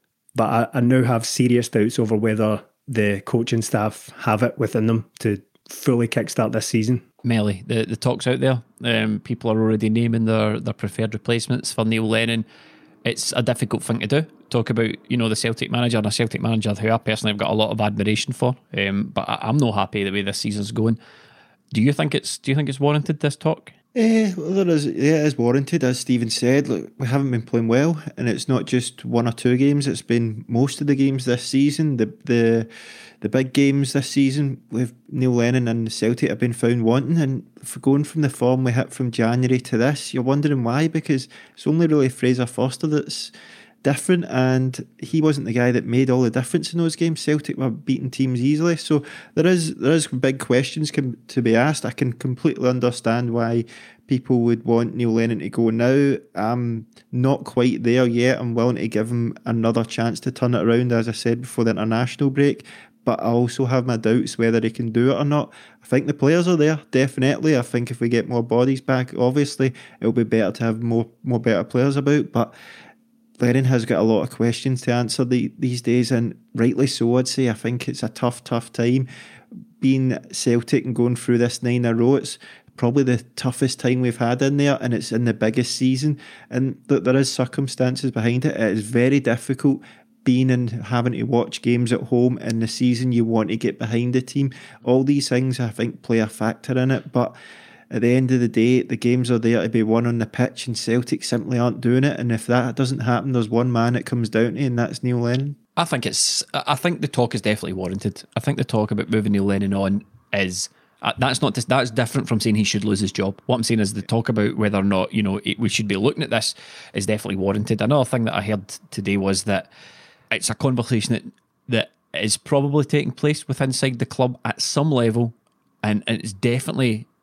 But I, I now have serious doubts over whether the coaching staff have it within them to fully kickstart this season. Melly, the, the talk's out there. Um, people are already naming their, their preferred replacements for Neil Lennon. It's a difficult thing to do. Talk about, you know, the Celtic manager, and a Celtic manager who I personally have got a lot of admiration for. Um, but I, I'm not happy the way this season's going. Do you think it's Do you think it's warranted, this talk? Eh, well, there is, yeah, it is warranted, as Stephen said. Look, we haven't been playing well, and it's not just one or two games. It's been most of the games this season. The the the big games this season with Neil Lennon and Celtic have been found wanting. And for going from the form we hit from January to this, you're wondering why, because it's only really Fraser Forster that's different, and he wasn't the guy that made all the difference in those games. Celtic were beating teams easily, so there is there is big questions com- to be asked. I can completely understand why people would want Neil Lennon to go now. I'm not quite there yet. I'm willing to give him another chance to turn it around, as I said, before the international break, but I also have my doubts whether he can do it or not. I think the players are there, definitely. I think if we get more bodies back, obviously it'll be better to have more more better players about, but Lennon has got a lot of questions to answer the, these days, and rightly so, I'd say. I think it's a tough, tough time. Being Celtic and going through this nine in a row, it's probably the toughest time we've had in there, and it's in the biggest season. And th- there is circumstances behind it. It is very difficult being and having to watch games at home in the season. You want to get behind the team. All these things, I think, play a factor in it. But at the end of the day, the games are there to be won on the pitch, and Celtic simply aren't doing it. And if that doesn't happen, there's one man it comes down to, and that's Neil Lennon. I think it's. I think the talk is definitely warranted. I think the talk about moving Neil Lennon on is uh, that's not just, that's different from saying he should lose his job. What I'm saying is the talk about whether or not, you know, it, we should be looking at this is definitely warranted. Another thing that I heard today was that it's a conversation that that is probably taking place with inside the club at some level, and, and it's definitely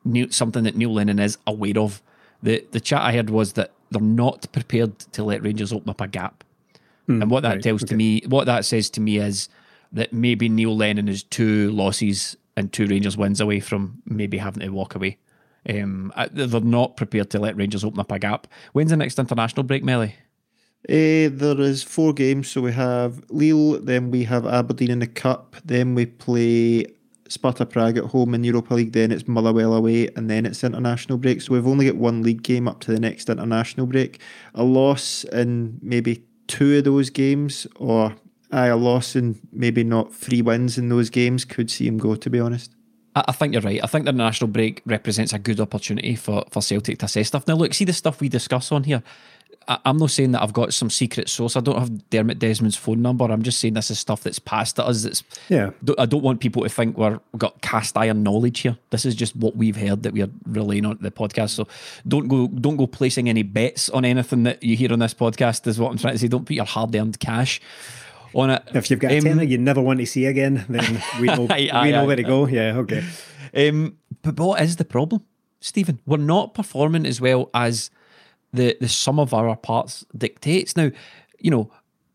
Neil, something that Neil Lennon is aware of. The the chat I heard was that they're not prepared to let Rangers open up a gap. Mm, and what that right, tells okay. to me, what that says to me is that maybe Neil Lennon is two losses and two Rangers wins away from maybe having to walk away. Um, they're not prepared to let Rangers open up a gap. When's the next international break, Melly? Uh, there is four games. So we have Lille, then we have Aberdeen in the Cup, then we play Sparta Prague at home in Europa League, then it's Motherwell away, and then it's international break. So we've only got one league game up to the next international break. A loss in maybe two of those games, or aye, a loss in maybe not three wins in those games could see him go, to be honest. I think you're right. I think the international break represents a good opportunity for, for Celtic to assess stuff. Now look, see the stuff we discuss on here. I, I'm not saying that I've got some secret source. I don't have Dermot Desmond's phone number. I'm just saying this is stuff that's passed to us. That's, yeah. I don't want people to think we're, we've got cast iron knowledge here. This is just what we've heard that we're relaying on the podcast. So don't go don't go placing any bets on anything that you hear on this podcast is what I'm trying to say. Don't put your hard-earned cash on it. If you've got a um, tenner you never want to see again, then we know, aye, aye, we know aye, where aye. to go. Yeah, okay. Um, but what is the problem, Stephen? We're not performing as well as the, the sum of our parts dictates. Now, you know,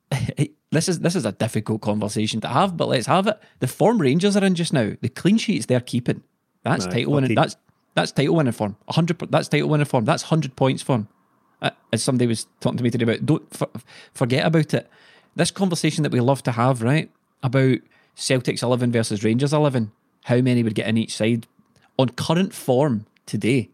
this is this is a difficult conversation to have, but let's have it. The form Rangers are in just now, the clean sheets they're keeping, that's aye, title winning. That's that's title winning form. one hundred That's title winning form. That's one hundred points form. Uh, as somebody was talking to me today about, don't for, forget about it. This conversation that we love to have, right, about Celtic's eleven versus Rangers eleven, how many would get in each side. On current form today,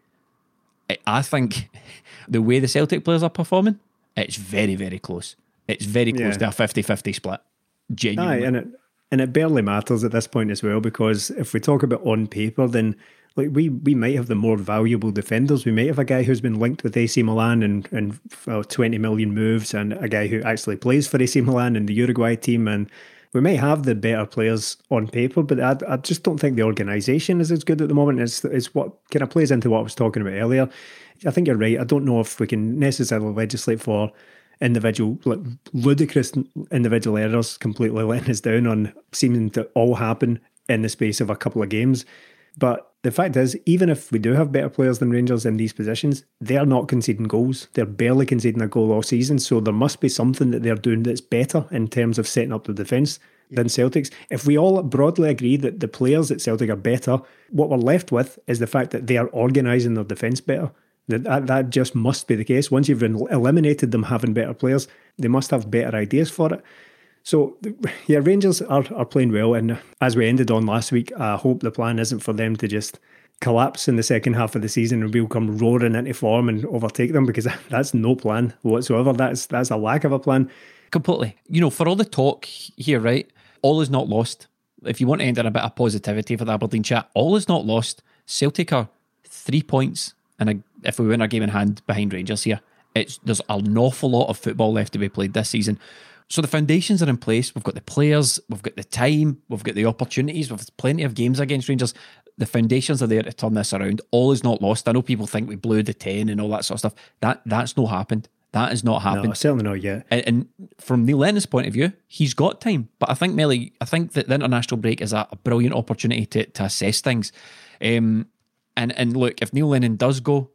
I think the way the Celtic players are performing, it's very, very close. It's very close yeah. to a fifty-fifty split. Genuinely. Aye, and it, and it barely matters at this point as well, because if we talk about on paper, then like we, we might have the more valuable defenders. We might have a guy who's been linked with A C Milan and, and uh, twenty million moves, and a guy who actually plays for A C Milan and the Uruguay team, and we may have the better players on paper, but I, I just don't think the organisation is as good at the moment. It's, it's what kind of plays into what I was talking about earlier. I think you're right. I don't know if we can necessarily legislate for individual, like, ludicrous individual errors completely letting us down on seeming to all happen in the space of a couple of games. But the fact is, even if we do have better players than Rangers in these positions, they're not conceding goals. They're barely conceding a goal all season. So there must be something that they're doing that's better in terms of setting up the defence yeah. than Celtic's. If we all broadly agree that the players at Celtic are better, what we're left with is the fact that they are organising their defence better. That, that just must be the case. Once you've eliminated them having better players, they must have better ideas for it. So, yeah, Rangers are, are playing well, and as we ended on last week, I hope the plan isn't for them to just collapse in the second half of the season and we'll come roaring into form and overtake them, because that's no plan whatsoever. That's that's a lack of a plan. Completely. You know, for all the talk here, right, all is not lost. If you want to end on a bit of positivity for the Aberdeen chat, all is not lost. Celtic are three points, and if we win our game in hand, behind Rangers here. It's There's an awful lot of football left to be played this season. So the foundations are in place. We've got the players, we've got the time, we've got the opportunities, we've plenty of games against Rangers. The foundations are there to turn this around. All is not lost. I know people think we blew the ten and all that sort of stuff. That That's not happened. That has not happened. No, certainly not yet. And, and from Neil Lennon's point of view, he's got time. But I think, Melly, I think that the international break is a, a brilliant opportunity to, to assess things. Um, and, and look, if Neil Lennon does go,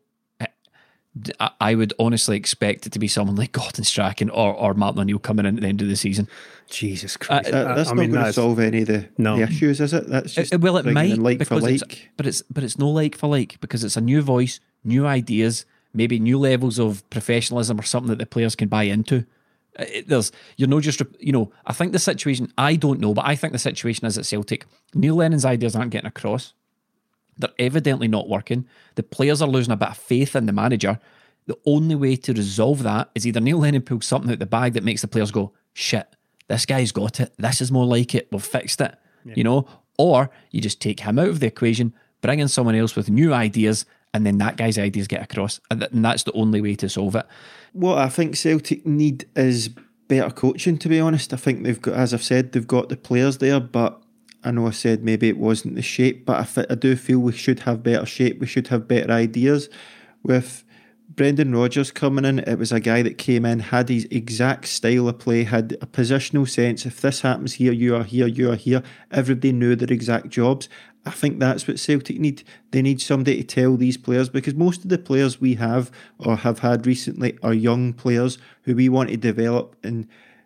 I would honestly expect it to be someone like Gordon Strachan or, or Martin O'Neill coming in at the end of the season. Jesus Christ. Uh, that, that's I not mean, going to solve any of the, no. the issues, is it? That's just it, well, it might, like for like. It's, but, it's, but it's no like for like, because it's a new voice, new ideas, maybe new levels of professionalism or something that the players can buy into. It, there's, you're not just, you know, I think the situation, I don't know, but I think the situation is at Celtic, Neil Lennon's ideas aren't getting across. They're evidently not working. The players are losing a bit of faith in the manager. The only way to resolve that is either Neil Lennon pulls something out the bag that makes the players go, shit, this guy's got it. This is more like it. We've fixed it. Yeah. You know? Or you just take him out of the equation, bring in someone else with new ideas, and then that guy's ideas get across. And that's the only way to solve it. What I think Celtic need is better coaching, to be honest. I think they've got, as I've said, they've got the players there, but I know I said maybe it wasn't the shape, but I, th- I do feel we should have better shape. We should have better ideas. With Brendan Rodgers coming in, it was a guy that came in, had his exact style of play, had a positional sense. If this happens here, you are here, you are here. Everybody knew their exact jobs. I think that's what Celtic need. They need somebody to tell these players, because most of the players we have or have had recently are young players who we want to develop and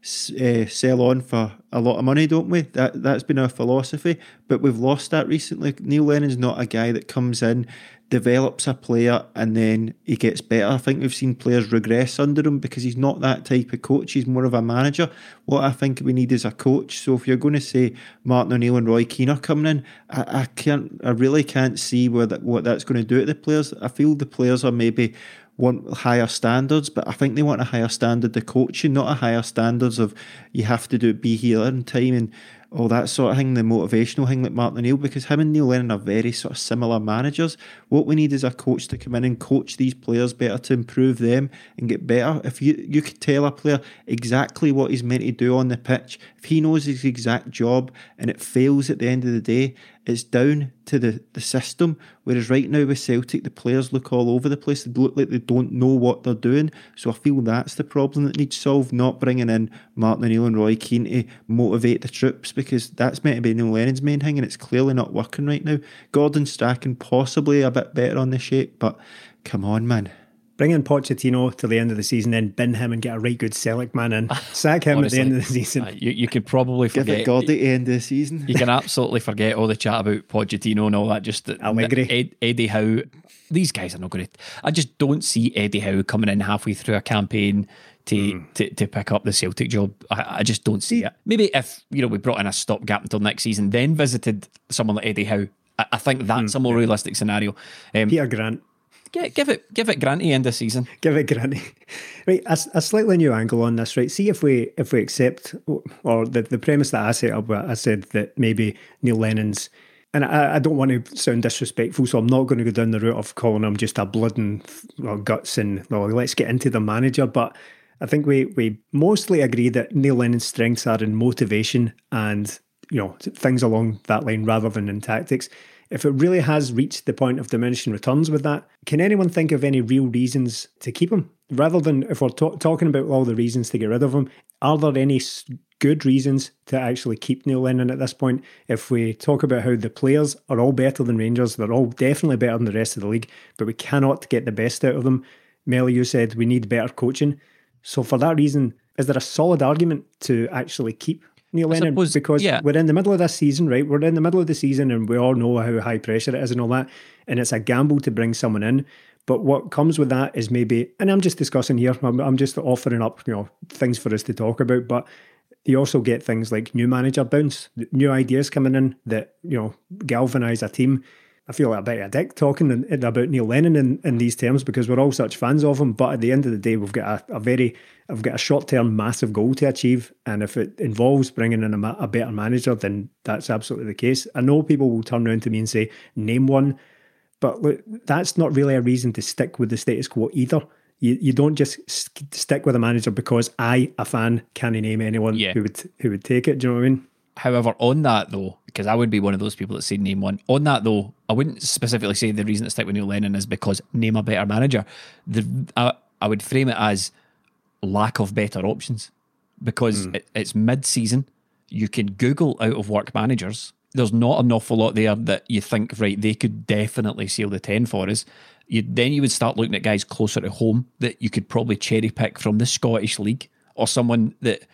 uh, sell on for a lot of money, don't we? That, that's been our philosophy, but we've lost that recently. Neil Lennon's not a guy that comes in, develops a player and then he gets better. I think we've seen players regress under him because he's not that type of coach. He's more of a manager. What I think we need is a coach. So if you're going to say Martin O'Neill and Roy Keane are coming in, I, I can't, I really can't see where that, what that's going to do to the players. I feel the players are maybe want higher standards, but I think they want a higher standard of coaching, not a higher standards of you have to do be here in time and all that sort of thing, the motivational thing like Martin O'Neill, because him and Neil Lennon are very sort of similar managers. What we need is a coach to come in and coach these players better, to improve them and get better. If you you could tell a player exactly what he's meant to do on the pitch, if he knows his exact job and it fails at the end of the day, it's down to the, the system. Whereas right now with Celtic, the players look all over the place. They look like they don't know what they're doing. So I feel that's the problem that needs solved, not bringing in Martin O'Neill and Roy Keane to motivate the troops, because that's meant to be Neil Lennon's main thing and it's clearly not working right now. Gordon Strachan possibly a bit better on the shape, but come on, man. Bring in Pochettino till the end of the season, then bin him and get a right good Celtic man in. Sack him Honestly, at the end of the season. Uh, you, you could probably forget. Give it Gordy at the end of the season. You can absolutely forget all the chat about Pochettino and all that. Just the, Allegri. the Ed, Eddie Howe. These guys are not going to. I just don't see Eddie Howe coming in halfway through a campaign to mm. to, to pick up the Celtic job. I, I just don't see it. Maybe if you know we brought in a stopgap until next season, then visited someone like Eddie Howe. I, I think that's mm. a more realistic scenario. Um, Peter Grant. Give it, give it Granty end of season. Give it Granty. Right, a, a slightly new angle on this. Right, see if we if we accept, or the, the premise that I set up, I said that maybe Neil Lennon's, and I, I don't want to sound disrespectful, so I'm not going to go down the route of calling him just a blood and well, guts and well, let's get into the manager. But I think we we mostly agree that Neil Lennon's strengths are in motivation and you know things along that line rather than in tactics. If it really has reached the point of diminishing returns with that, can anyone think of any real reasons to keep him? Rather than if we're to- talking about all the reasons to get rid of him, are there any good reasons to actually keep Neil Lennon at this point? If we talk about how the players are all better than Rangers, they're all definitely better than the rest of the league, but we cannot get the best out of them. Melly, you said we need better coaching. So for that reason, is there a solid argument to actually keep Neil Lennon? Suppose, because yeah. we're in the middle of this season, right? We're in the middle of the season and we all know how high pressure it is and all that. And it's a gamble to bring someone in. But what comes with that is maybe, and I'm just discussing here, I'm, I'm just offering up, you know, things for us to talk about. But you also get things like new manager bounce, new ideas coming in that, you know, galvanise a team. I feel like a bit of a dick talking about Neil Lennon in, in these terms because we're all such fans of him. But at the end of the day, we've got a, a very, I've got a short-term massive goal to achieve. And if it involves bringing in a, ma- a better manager, then that's absolutely the case. I know people will turn around to me and say, name one. But look, that's not really a reason to stick with the status quo either. You you don't just st- stick with a manager because I, a fan, can't name anyone yeah. who would who would take it. Do you know what I mean? However, on that though, because I would be one of those people that say name one. On that though, I wouldn't specifically say the reason to stick with Neil Lennon is because name a better manager. The I, I would frame it as lack of better options because mm. it, it's mid-season. You can Google out of work managers. There's not an awful lot there that you think, right, they could definitely seal the ten for us. You then you would start looking at guys closer to home that you could probably cherry pick from the Scottish League or someone that.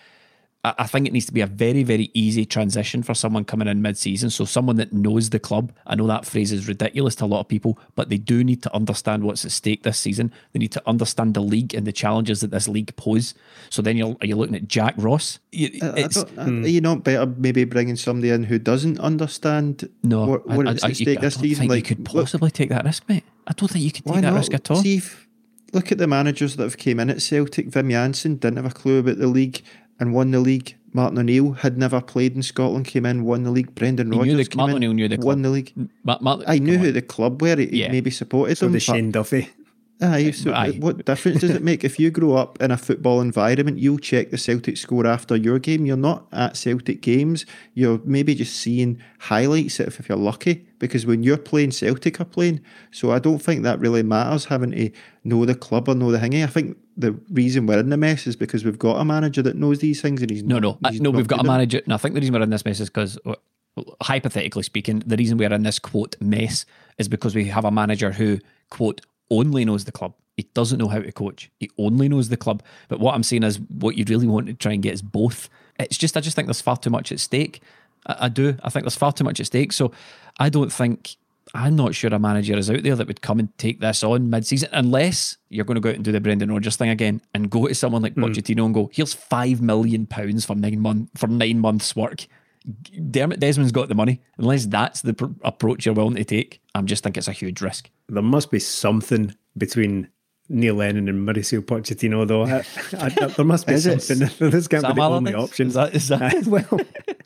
I think it needs to be a very, very easy transition for someone coming in mid-season. So someone that knows the club. I know that phrase is ridiculous to a lot of people, but they do need to understand what's at stake this season. They need to understand the league and the challenges that this league pose. So then you're, are you looking at Jack Ross? You, I, I mm. Are you not better maybe bringing somebody in who doesn't understand no, what, what I, is I, at stake I, I this don't season? think like, you could possibly look, take that risk, mate. I don't think you could take that not? risk at all. See, look at the managers that have came in at Celtic. Wim Jansen didn't have a clue about the league and won the league. Martin O'Neill had never played in Scotland, came in, won the league. Brendan Rodgers the, Martin O'Neill knew the club. Won the league. Ma- Ma- I knew who the club were. He yeah. maybe supported so them. the Shane Duffy. Aye, so aye. What difference does it make? If you grow up in a football environment, you'll check the Celtic score after your game. You're not at Celtic games. You're maybe just seeing highlights if, if you're lucky, because when you're playing, Celtic are playing. So I don't think that really matters, having to know the club or know the thingy. I think the reason we're in the mess is because we've got a manager that knows these things and he's no, not, no, he's no. not We've got a good at- manager, and I think the reason we're in this mess is because hypothetically speaking, the reason we're in this, quote, mess is because we have a manager who, quote, only knows the club. He doesn't know how to coach. He only knows the club. But what I'm saying is, what you really want to try and get is both. It's just, I just think there's far too much at stake. I, I do. I think there's far too much at stake. So I don't think, I'm not sure a manager is out there that would come and take this on mid-season, unless you're going to go out and do the Brendan Rodgers thing again and go to someone like Pochettino mm. and go, here's five million pounds for nine month for nine months work. Dermot Desmond's got the money. Unless that's the pr- approach you're willing to take, I just think it's a huge risk. There must be something between Neil Lennon and Mauricio Pochettino, though. I, I, there must be something. This can't Sam be the Allardyce? Only option. Is that, is that? Uh, well,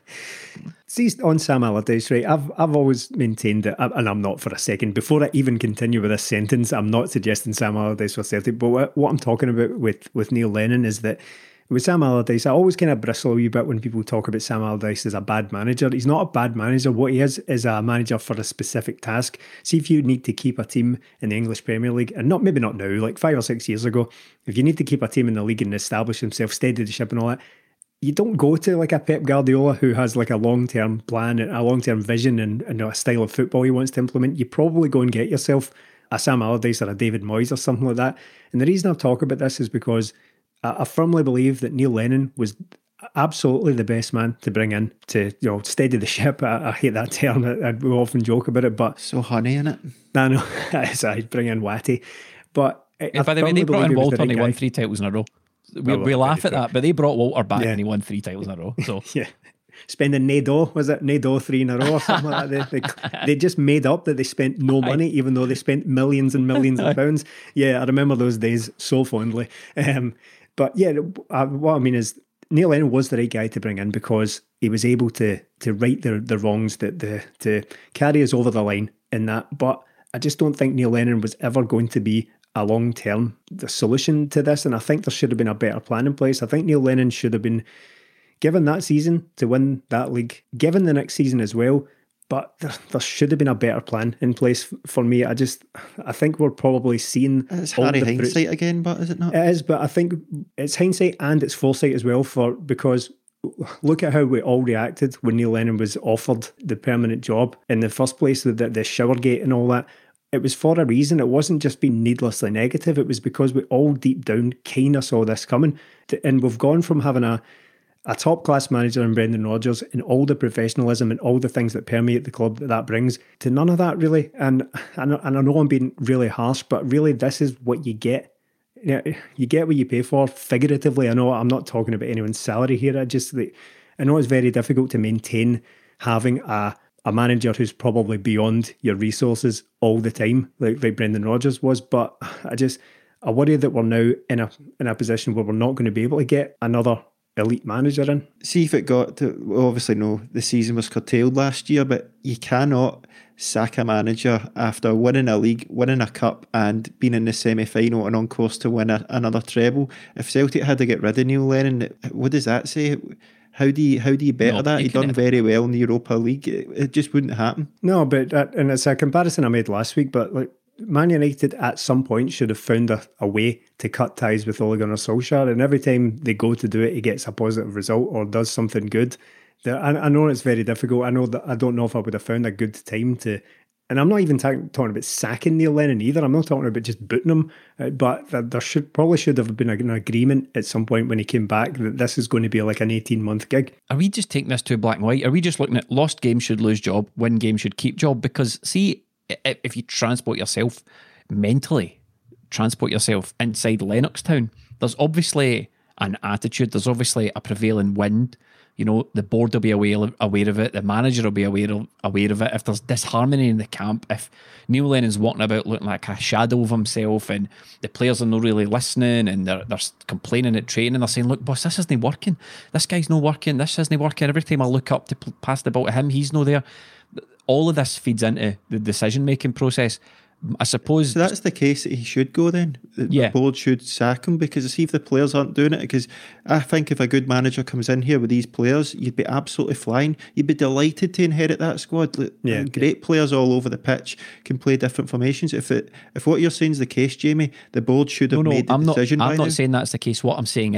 see, on Sam Allardyce, right? I've I've always maintained that, and I'm not for a second. Before I even continue with this sentence, I'm not suggesting Sam Allardyce for Celtic. But what, what I'm talking about with with Neil Lennon is that with Sam Allardyce, I always kind of bristle a wee bit when people talk about Sam Allardyce as a bad manager. He's not a bad manager. What he is is a manager for a specific task. See, if you need to keep a team in the English Premier League, and not maybe not now, like five or six years ago, if you need to keep a team in the league and establish himself, steady the ship and all that, you don't go to like a Pep Guardiola who has like a long-term plan, a long-term vision and, and a style of football he wants to implement. You probably go and get yourself a Sam Allardyce or a David Moyes or something like that. And the reason I talk about this is because I firmly believe that Neil Lennon was absolutely the best man to bring in to, you know, steady the ship. I, I hate that term. I, I we often joke about it, but so honey in it. I know. I bring in Watty, but yeah, by the way, they brought in Walter and he won three titles in a row. We, oh, well, we laugh at that, but they brought Walter back yeah. and he won three titles in a row. So yeah. Spending Nado, was it Nado three in a row or something like that? They, they, they just made up that they spent no money, even though they spent millions and millions of pounds. Yeah, I remember those days so fondly. Um, But yeah, what I mean is Neil Lennon was the right guy to bring in because he was able to to right the the wrongs, that the to carry us over the line in that. But I just don't think Neil Lennon was ever going to be a long term the solution to this. And I think there should have been a better plan in place. I think Neil Lennon should have been given that season to win that league, given the next season as well. But there, there should have been a better plan in place for me. I just, I think we're probably seeing... It's Harry hindsight again, but is it not? It is, but I think it's hindsight and it's foresight as well, for because look at how we all reacted when Neil Lennon was offered the permanent job in the first place, the, the Showergate and all that. It was for a reason. It wasn't just being needlessly negative. It was because we all deep down kind of saw this coming. And we've gone from having a a top-class manager in Brendan Rodgers and all the professionalism and all the things that permeate the club that that brings to none of that, really. And, and, and I know I'm being really harsh, but really this is what you get. You get what you pay for, figuratively. I know I'm not talking about anyone's salary here. I just, I know it's very difficult to maintain having a, a manager who's probably beyond your resources all the time, like, like Brendan Rodgers was, but I just, I worry that we're now in a in a position where we're not going to be able to get another elite manager in. See if it got to, well, obviously no, the season was curtailed last year, but you cannot sack a manager after winning a league, winning a cup and being in the semi-final and on course to win a, another treble. If Celtic had to get rid of Neil Lennon, what does that say? How do you how do you better no, that? He done very well in the Europa League. It, it just wouldn't happen. No, but uh, and it's a comparison I made last week, but like, Man United at some point should have found a, a way to cut ties with Ole Gunnar Solskjaer, and every time they go to do it, he gets a positive result or does something good. I, I know it's very difficult. I know that I don't know if I would have found a good time to, and I'm not even ta- talking about sacking Neil Lennon either. I'm not talking about just booting him, uh, but there should probably should have been an agreement at some point when he came back that this is going to be like an eighteen month gig. Are we just taking this too black and white? Are we just looking at lost game should lose job, win game should keep job? Because see, if you transport yourself mentally, transport yourself inside Lennoxtown, there's obviously an attitude, there's obviously a prevailing wind. You know, the board will be aware, aware of it, the manager will be aware of, aware of it. If there's disharmony in the camp, if Neil Lennon's walking about looking like a shadow of himself and the players are not really listening and they're, they're complaining at training, they're saying, look, boss, this isn't working. This guy's not working. This isn't working. Every time I look up to pass the ball to him, he's not there. All of this feeds into the decision-making process. I suppose... So that's the case that he should go then? The, yeah. the board should sack him, because see if the players aren't doing it, because I think if a good manager comes in here with these players, you'd be absolutely flying. You'd be delighted to inherit that squad. Yeah. Great players all over the pitch, can play different formations. If it, if what you're saying is the case, Jamie, the board should have no, no, made the I'm decision not, by I'm now. not saying that's the case. What I'm saying is,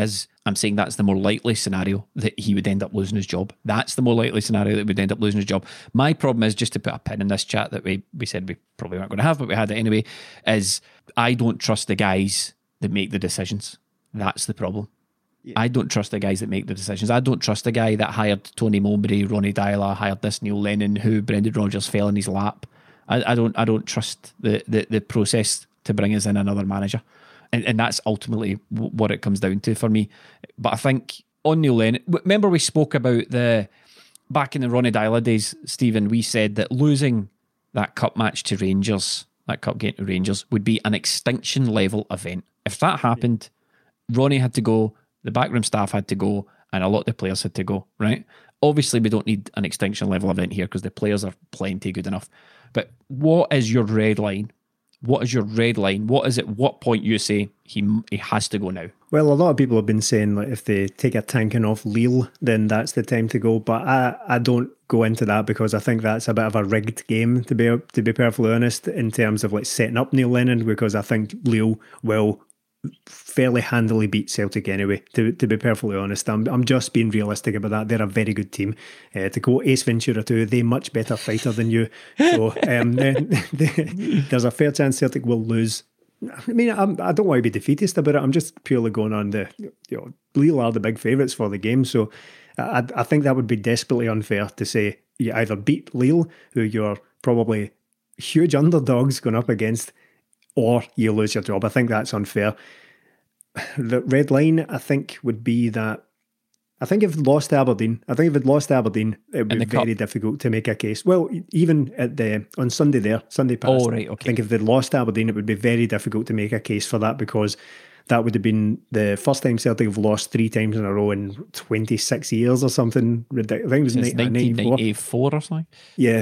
I'm saying that's the more likely scenario that he would end up losing his job. That's the more likely scenario that he would end up losing his job. My problem is, just to put a pin in this chat that we, we said we probably weren't going to have, but we had it anyway, is I don't trust the guys that make the decisions. That's the problem. Yeah. I don't trust the guys that make the decisions. I don't trust the guy that hired Tony Mowbray, Ronnie Deila, hired this Neil Lennon, who Brendan Rodgers fell in his lap. I, I don't I don't trust the, the, the process to bring us in another manager. And, and that's ultimately what it comes down to for me. But I think on Neil Lennon, remember we spoke about the, back in the Ronnie Deila days, Stephen, we said that losing that cup match to Rangers, that cup game to Rangers, would be an extinction level event. If that happened, Ronnie had to go, the backroom staff had to go, and a lot of the players had to go, right? Obviously, we don't need an extinction level event here because the players are plenty good enough. But what is your red line? What is your red line? What is it? What point you say he he has to go now? Well, a lot of people have been saying like if they take a tanking off Lille, then that's the time to go. But I, I don't go into that because I think that's a bit of a rigged game, to be to be perfectly honest, in terms of like setting up Neil Lennon, because I think Lille will fairly handily beat Celtic anyway, to to be perfectly honest. I'm I'm just being realistic about that. They're a very good team. Uh, to quote Ace Ventura too, they much better fighter than you. So um, they, they, there's a fair chance Celtic will lose. I mean, I'm, I don't want to be defeatist about it. I'm just purely going on the, you know, Lille are the big favourites for the game. So I, I think that would be desperately unfair to say you either beat Lille, who you're probably huge underdogs going up against, or you lose your job. I think that's unfair. The red line, I think, would be that I think if we'd lost Aberdeen, I think if we'd lost Aberdeen, it would be very cup. difficult to make a case. Well, even at the on Sunday there, Sunday past, oh, right, okay. I think if they'd lost Aberdeen, it would be very difficult to make a case for that, because that would have been the first time Celtic have lost three times in a row in twenty-six years or something. I think it was Since nineteen ninety-four or something. Yeah.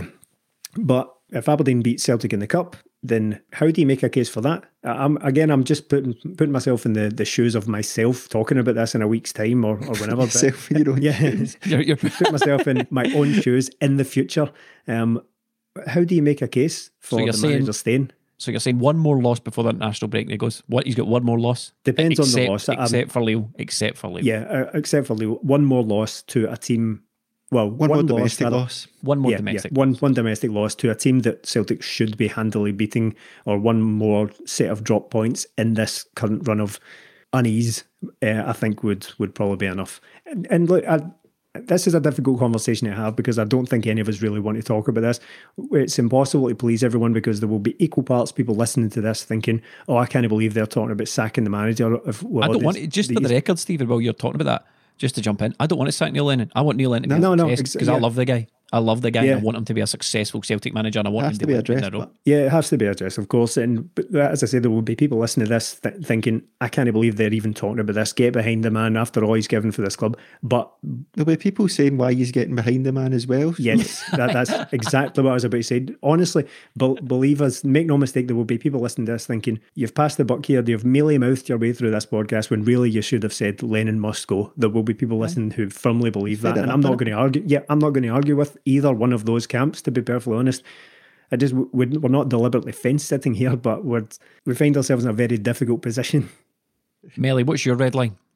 But if Aberdeen beat Celtic in the Cup, then how do you make a case for that? I'm, again, I'm just putting putting myself in the, the shoes of myself talking about this in a week's time or, or whenever. Yourself in your own yeah, shoes. you're, you're putting myself in my own shoes in the future. Um, how do you make a case for so the saying, manager staying? So you're saying one more loss before the international break? And he goes, what? He's got one more loss? Depends except, on the loss. Except um, for Lille. Except for Lille. Yeah, uh, except for Lille. One more loss to a team. Well, one, one more loss, domestic rather. loss. One more yeah, domestic yeah. loss. One, one domestic loss to a team that Celtic should be handily beating, or one more set of drop points in this current run of unease, uh, I think would would probably be enough. And, and look, I, this is a difficult conversation to have because I don't think any of us really want to talk about this. It's impossible to please everyone because there will be equal parts people listening to this thinking, oh, I can't believe they're talking about sacking the manager. If, well, I don't these, want it, just these, for the record, Stephen, while you're talking about that, just to jump in, I don't want to sack Neil Lennon. I want Neil Lennon to no, be no, a success because no, I yeah. love the guy. I love the guy yeah. and I want him to be a successful Celtic manager and I want Has him to to be win addressed, in a row. but- Yeah, it has to be addressed, of course. And but as I said, there will be people listening to this th- thinking, I can't believe they're even talking about this. Get behind the man after all he's given for this club. But There'll be people saying why he's getting behind the man as well. So. yes, that, that's exactly what I was about to say. Honestly, be- believe us, make no mistake, there will be people listening to this thinking, you've passed the buck here, you've mealy-mouthed your way through this podcast when really you should have said Lennon must go. There will be people listening who firmly believe that. And I'm not going to argue. Yeah, I'm not going to argue with either one of those camps, to be perfectly honest. I just we're not deliberately fence sitting here, but we're, we find ourselves in a very difficult position. Melly, what's your red line?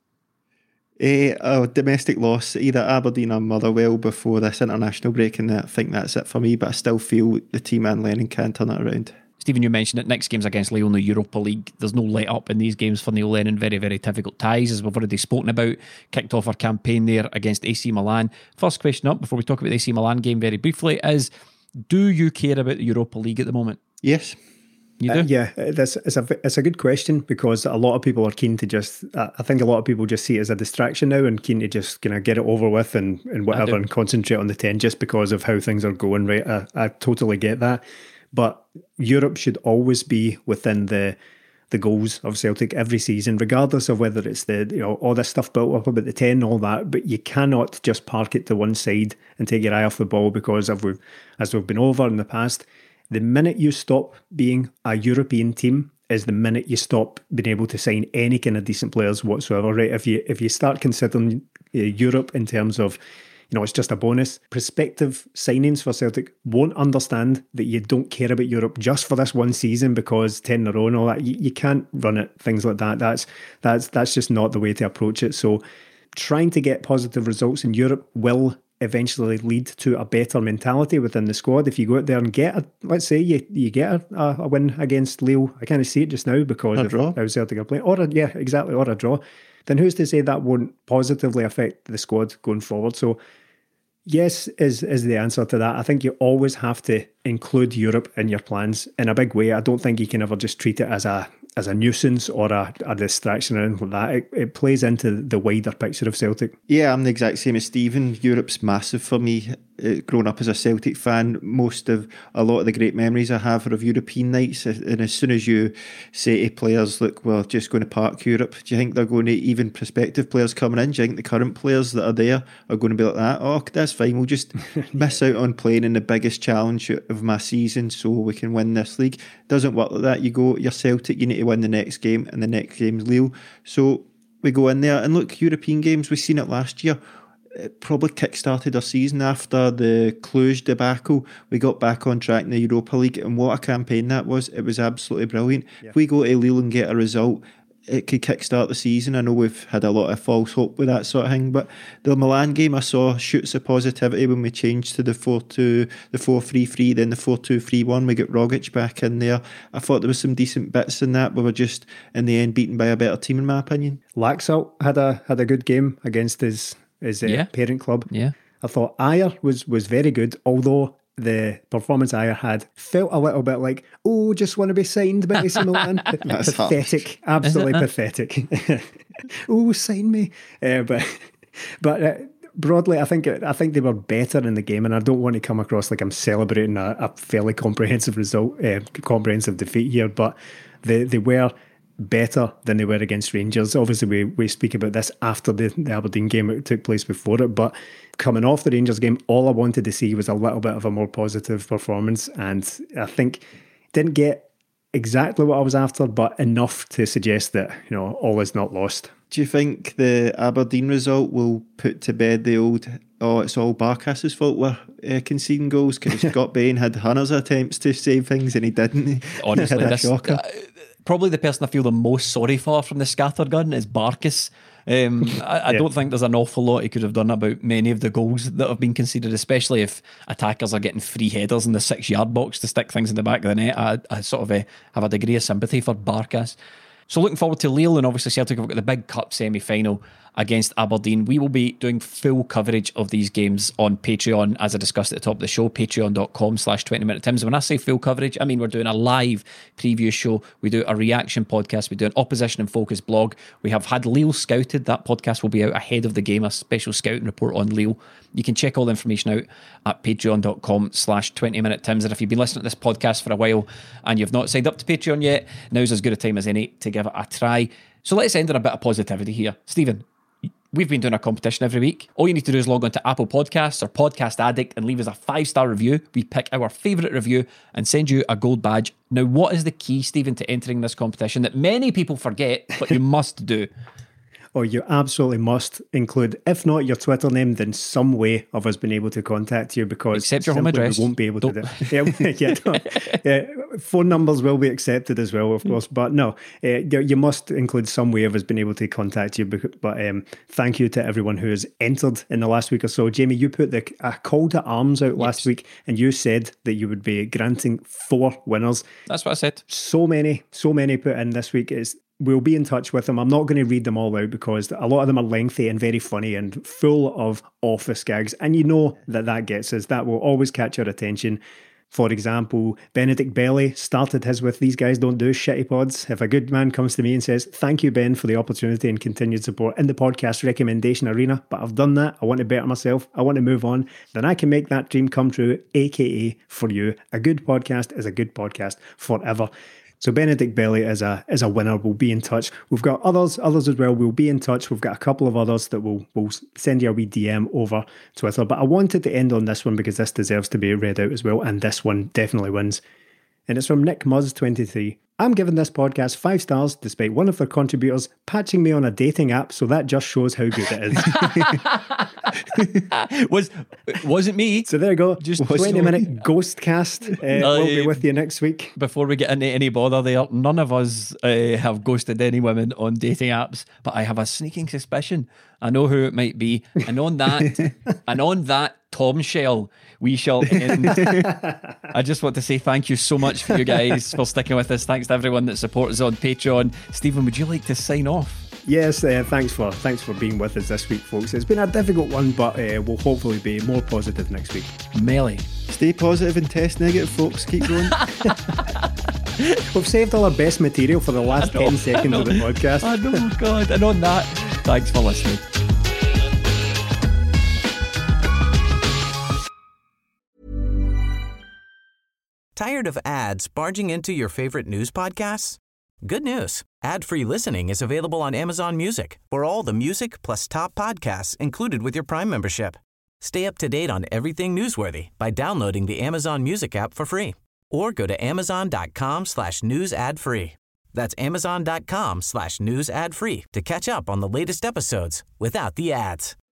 Uh, a domestic loss, either Aberdeen or Motherwell before this international break, and I think that's it for me, but I still feel the team and Lennon can turn it around. Stephen, you mentioned it. Next game's against Lyon in the Europa League. There's no let up in these games for Neil Lennon. Very, very difficult ties, as we've already spoken about. Kicked off our campaign there against A C Milan. First question up, before we talk about the A C Milan game very briefly, is do you care about the Europa League at the moment? Yes. You do? Uh, yeah, that's it's a it's a good question because a lot of people are keen to just. Uh, I think a lot of people just see it as a distraction now and keen to just kind of get it over with and, and whatever and concentrate on the ten just because of how things are going. Right, I, I totally get that, but Europe should always be within the the goals of Celtic every season, regardless of whether it's the you know all this stuff built up about the ten and all that. But you cannot just park it to one side and take your eye off the ball because of we've as we've been over in the past. The minute you stop being a European team is the minute you stop being able to sign any kind of decent players whatsoever, right? If you if you start considering uh, Europe in terms of you know, it's just a bonus. Prospective signings for Celtic won't understand that you don't care about Europe just for this one season because ten in a row and all that. You, you can't run it, things like that. That's that's that's just not the way to approach it. So trying to get positive results in Europe will eventually lead to a better mentality within the squad. If you go out there and get a, let's say you, you get a, a win against Lille, I can't see it just now because a of draw. how Celtic are playing, or a, yeah, exactly, or a draw, then who's to say that won't positively affect the squad going forward? So yes is is the answer to that. I think you always have to include Europe in your plans in a big way. I don't think you can ever just treat it as a as a nuisance or a, a distraction or anything like that. It, it plays into the wider picture of Celtic. Yeah, I'm the exact same as Stephen. Europe's massive for me. Uh, growing up as a Celtic fan, most of a lot of the great memories I have are of European nights. And as soon as you say to players, look, well, just going to park Europe, do you think they're going to, even prospective players coming in, do you think the current players that are there are going to be like that? Oh, that's fine, we'll just miss out on playing in the biggest challenge of my season so we can win this league. Doesn't work like that. You go, you're Celtic, you need to win the next game, and the next game's Lille. So we go in there, and look, European games, we've seen it last year. It probably kick-started our season after the Cluj debacle. We got back on track in the Europa League, and what a campaign that was. It was absolutely brilliant. Yeah. If we go to Lille and get a result, it could kick-start the season. I know we've had a lot of false hope with that sort of thing, but the Milan game I saw shoots of positivity when we changed to the four two, the four three three, then the four two three one. We got Rogic back in there. I thought there was some decent bits in that. We were just, in the end, beaten by a better team, in my opinion. Laxalt had a had a good game against his his uh, yeah. parent club. Yeah, I thought Ayer was was very good, although the performance Ayer had felt a little bit like, oh, just want to be signed by A C Milan. Pathetic, hard. Absolutely pathetic. Oh, sign me. Uh, but but uh, broadly, I think I think they were better in the game, and I don't want to come across like I'm celebrating a, a fairly comprehensive result, uh, comprehensive defeat here, but they they were better than they were against Rangers. Obviously, we, we speak about this after the, the Aberdeen game. It took place before it, but coming off the Rangers game, all I wanted to see was a little bit of a more positive performance, and I think didn't get exactly what I was after, but enough to suggest that, you know, all is not lost. Do you think the Aberdeen result will put to bed the old, oh, it's all Barkas's fault we're uh, conceding goals? Because Scott Bain had hundreds of attempts to save things and he didn't. Honestly, he had a this, shocker. Uh, probably the person I feel the most sorry for from the scattergun is Barkas. Um, I, I yeah. don't think there's an awful lot he could have done about many of the goals that have been conceded, especially if attackers are getting free headers in the six-yard box to stick things in the back of the net. I, I sort of uh, have a degree of sympathy for Barkas. So looking forward to Lille, and obviously Celtic have got the big cup semi-final against Aberdeen. We will be doing full coverage of these games on Patreon, as I discussed at the top of the show, patreon.com slash 20 minute Tims. When I say full coverage, I mean we're doing a live preview show, we do a reaction podcast, we do an opposition and focus blog. We have had Lille scouted. That podcast will be out ahead of the game, a special scouting report on Lille. You can check all the information out at patreon.com slash 20 minute Tims. And if you've been listening to this podcast for a while and you've not signed up to Patreon yet, now's as good a time as any to give it a try. So let's end on a bit of positivity here. Stephen, we've been doing a competition every week. All you need to do is log on to Apple Podcasts or Podcast Addict and leave us a five-star review. We pick our favourite review and send you a gold badge. Now, what is the key, Stephen, to entering this competition that many people forget, but you must do? Or you absolutely must include, if not your Twitter name, then some way of us being able to contact you, because except your home address, we won't be able don't. to do it. Yeah, yeah, no. yeah, phone numbers will be accepted as well, of course, but no, uh, you, you must include some way of us being able to contact you. But um, thank you to everyone who has entered in the last week or so. Jamie, you put the a call to arms out last yes. week, and you said that you would be granting four winners. That's what I said. So many, so many put in this week. It's We'll be in touch with them. I'm not going to read them all out because a lot of them are lengthy and very funny and full of office gags. And you know that that gets us. That will always catch our attention. For example, Benedict Belly started his with, these guys don't do shitty pods. If a good man comes to me and says, thank you, Ben, for the opportunity and continued support in the podcast recommendation arena, but I've done that, I want to better myself, I want to move on, then I can make that dream come true, aka for you. A good podcast is a good podcast forever. So Benedict Belly is a is a winner. We'll be in touch. We've got others others as well. We'll be in touch. We've got a couple of others that will will send you a wee D M over Twitter. But I wanted to end on this one because this deserves to be read out as well. And this one definitely wins. And it's from Nick Muzz twenty-three. I'm giving this podcast five stars despite one of their contributors patching me on a dating app, so that just shows how good it is. was wasn't me. So there you go. Just twenty minute ghost cast. Uh, we'll be with you next week. Before we get into any bother there, none of us uh, have ghosted any women on dating apps, but I have a sneaking suspicion I know who it might be. And on that, and on that Tom shell, we shall end. I just want to say thank you so much for you guys for sticking with us. Thanks to everyone that supports us on Patreon. Stephen, would you like to sign off? Yes, uh, thanks for thanks for being with us this week, folks. It's been a difficult one, but uh, we'll hopefully be more positive next week. Melly. Stay positive and test negative, folks. Keep going. We've saved all our best material for the last ten seconds of the podcast. I know, God. And on that, thanks for listening. Tired of ads barging into your favorite news podcasts? Good news. Ad-free listening is available on Amazon Music for all the music plus top podcasts included with your Prime membership. Stay up to date on everything newsworthy by downloading the Amazon Music app for free or go to amazon.com slash news ad free. That's amazon.com slash news ad free to catch up on the latest episodes without the ads.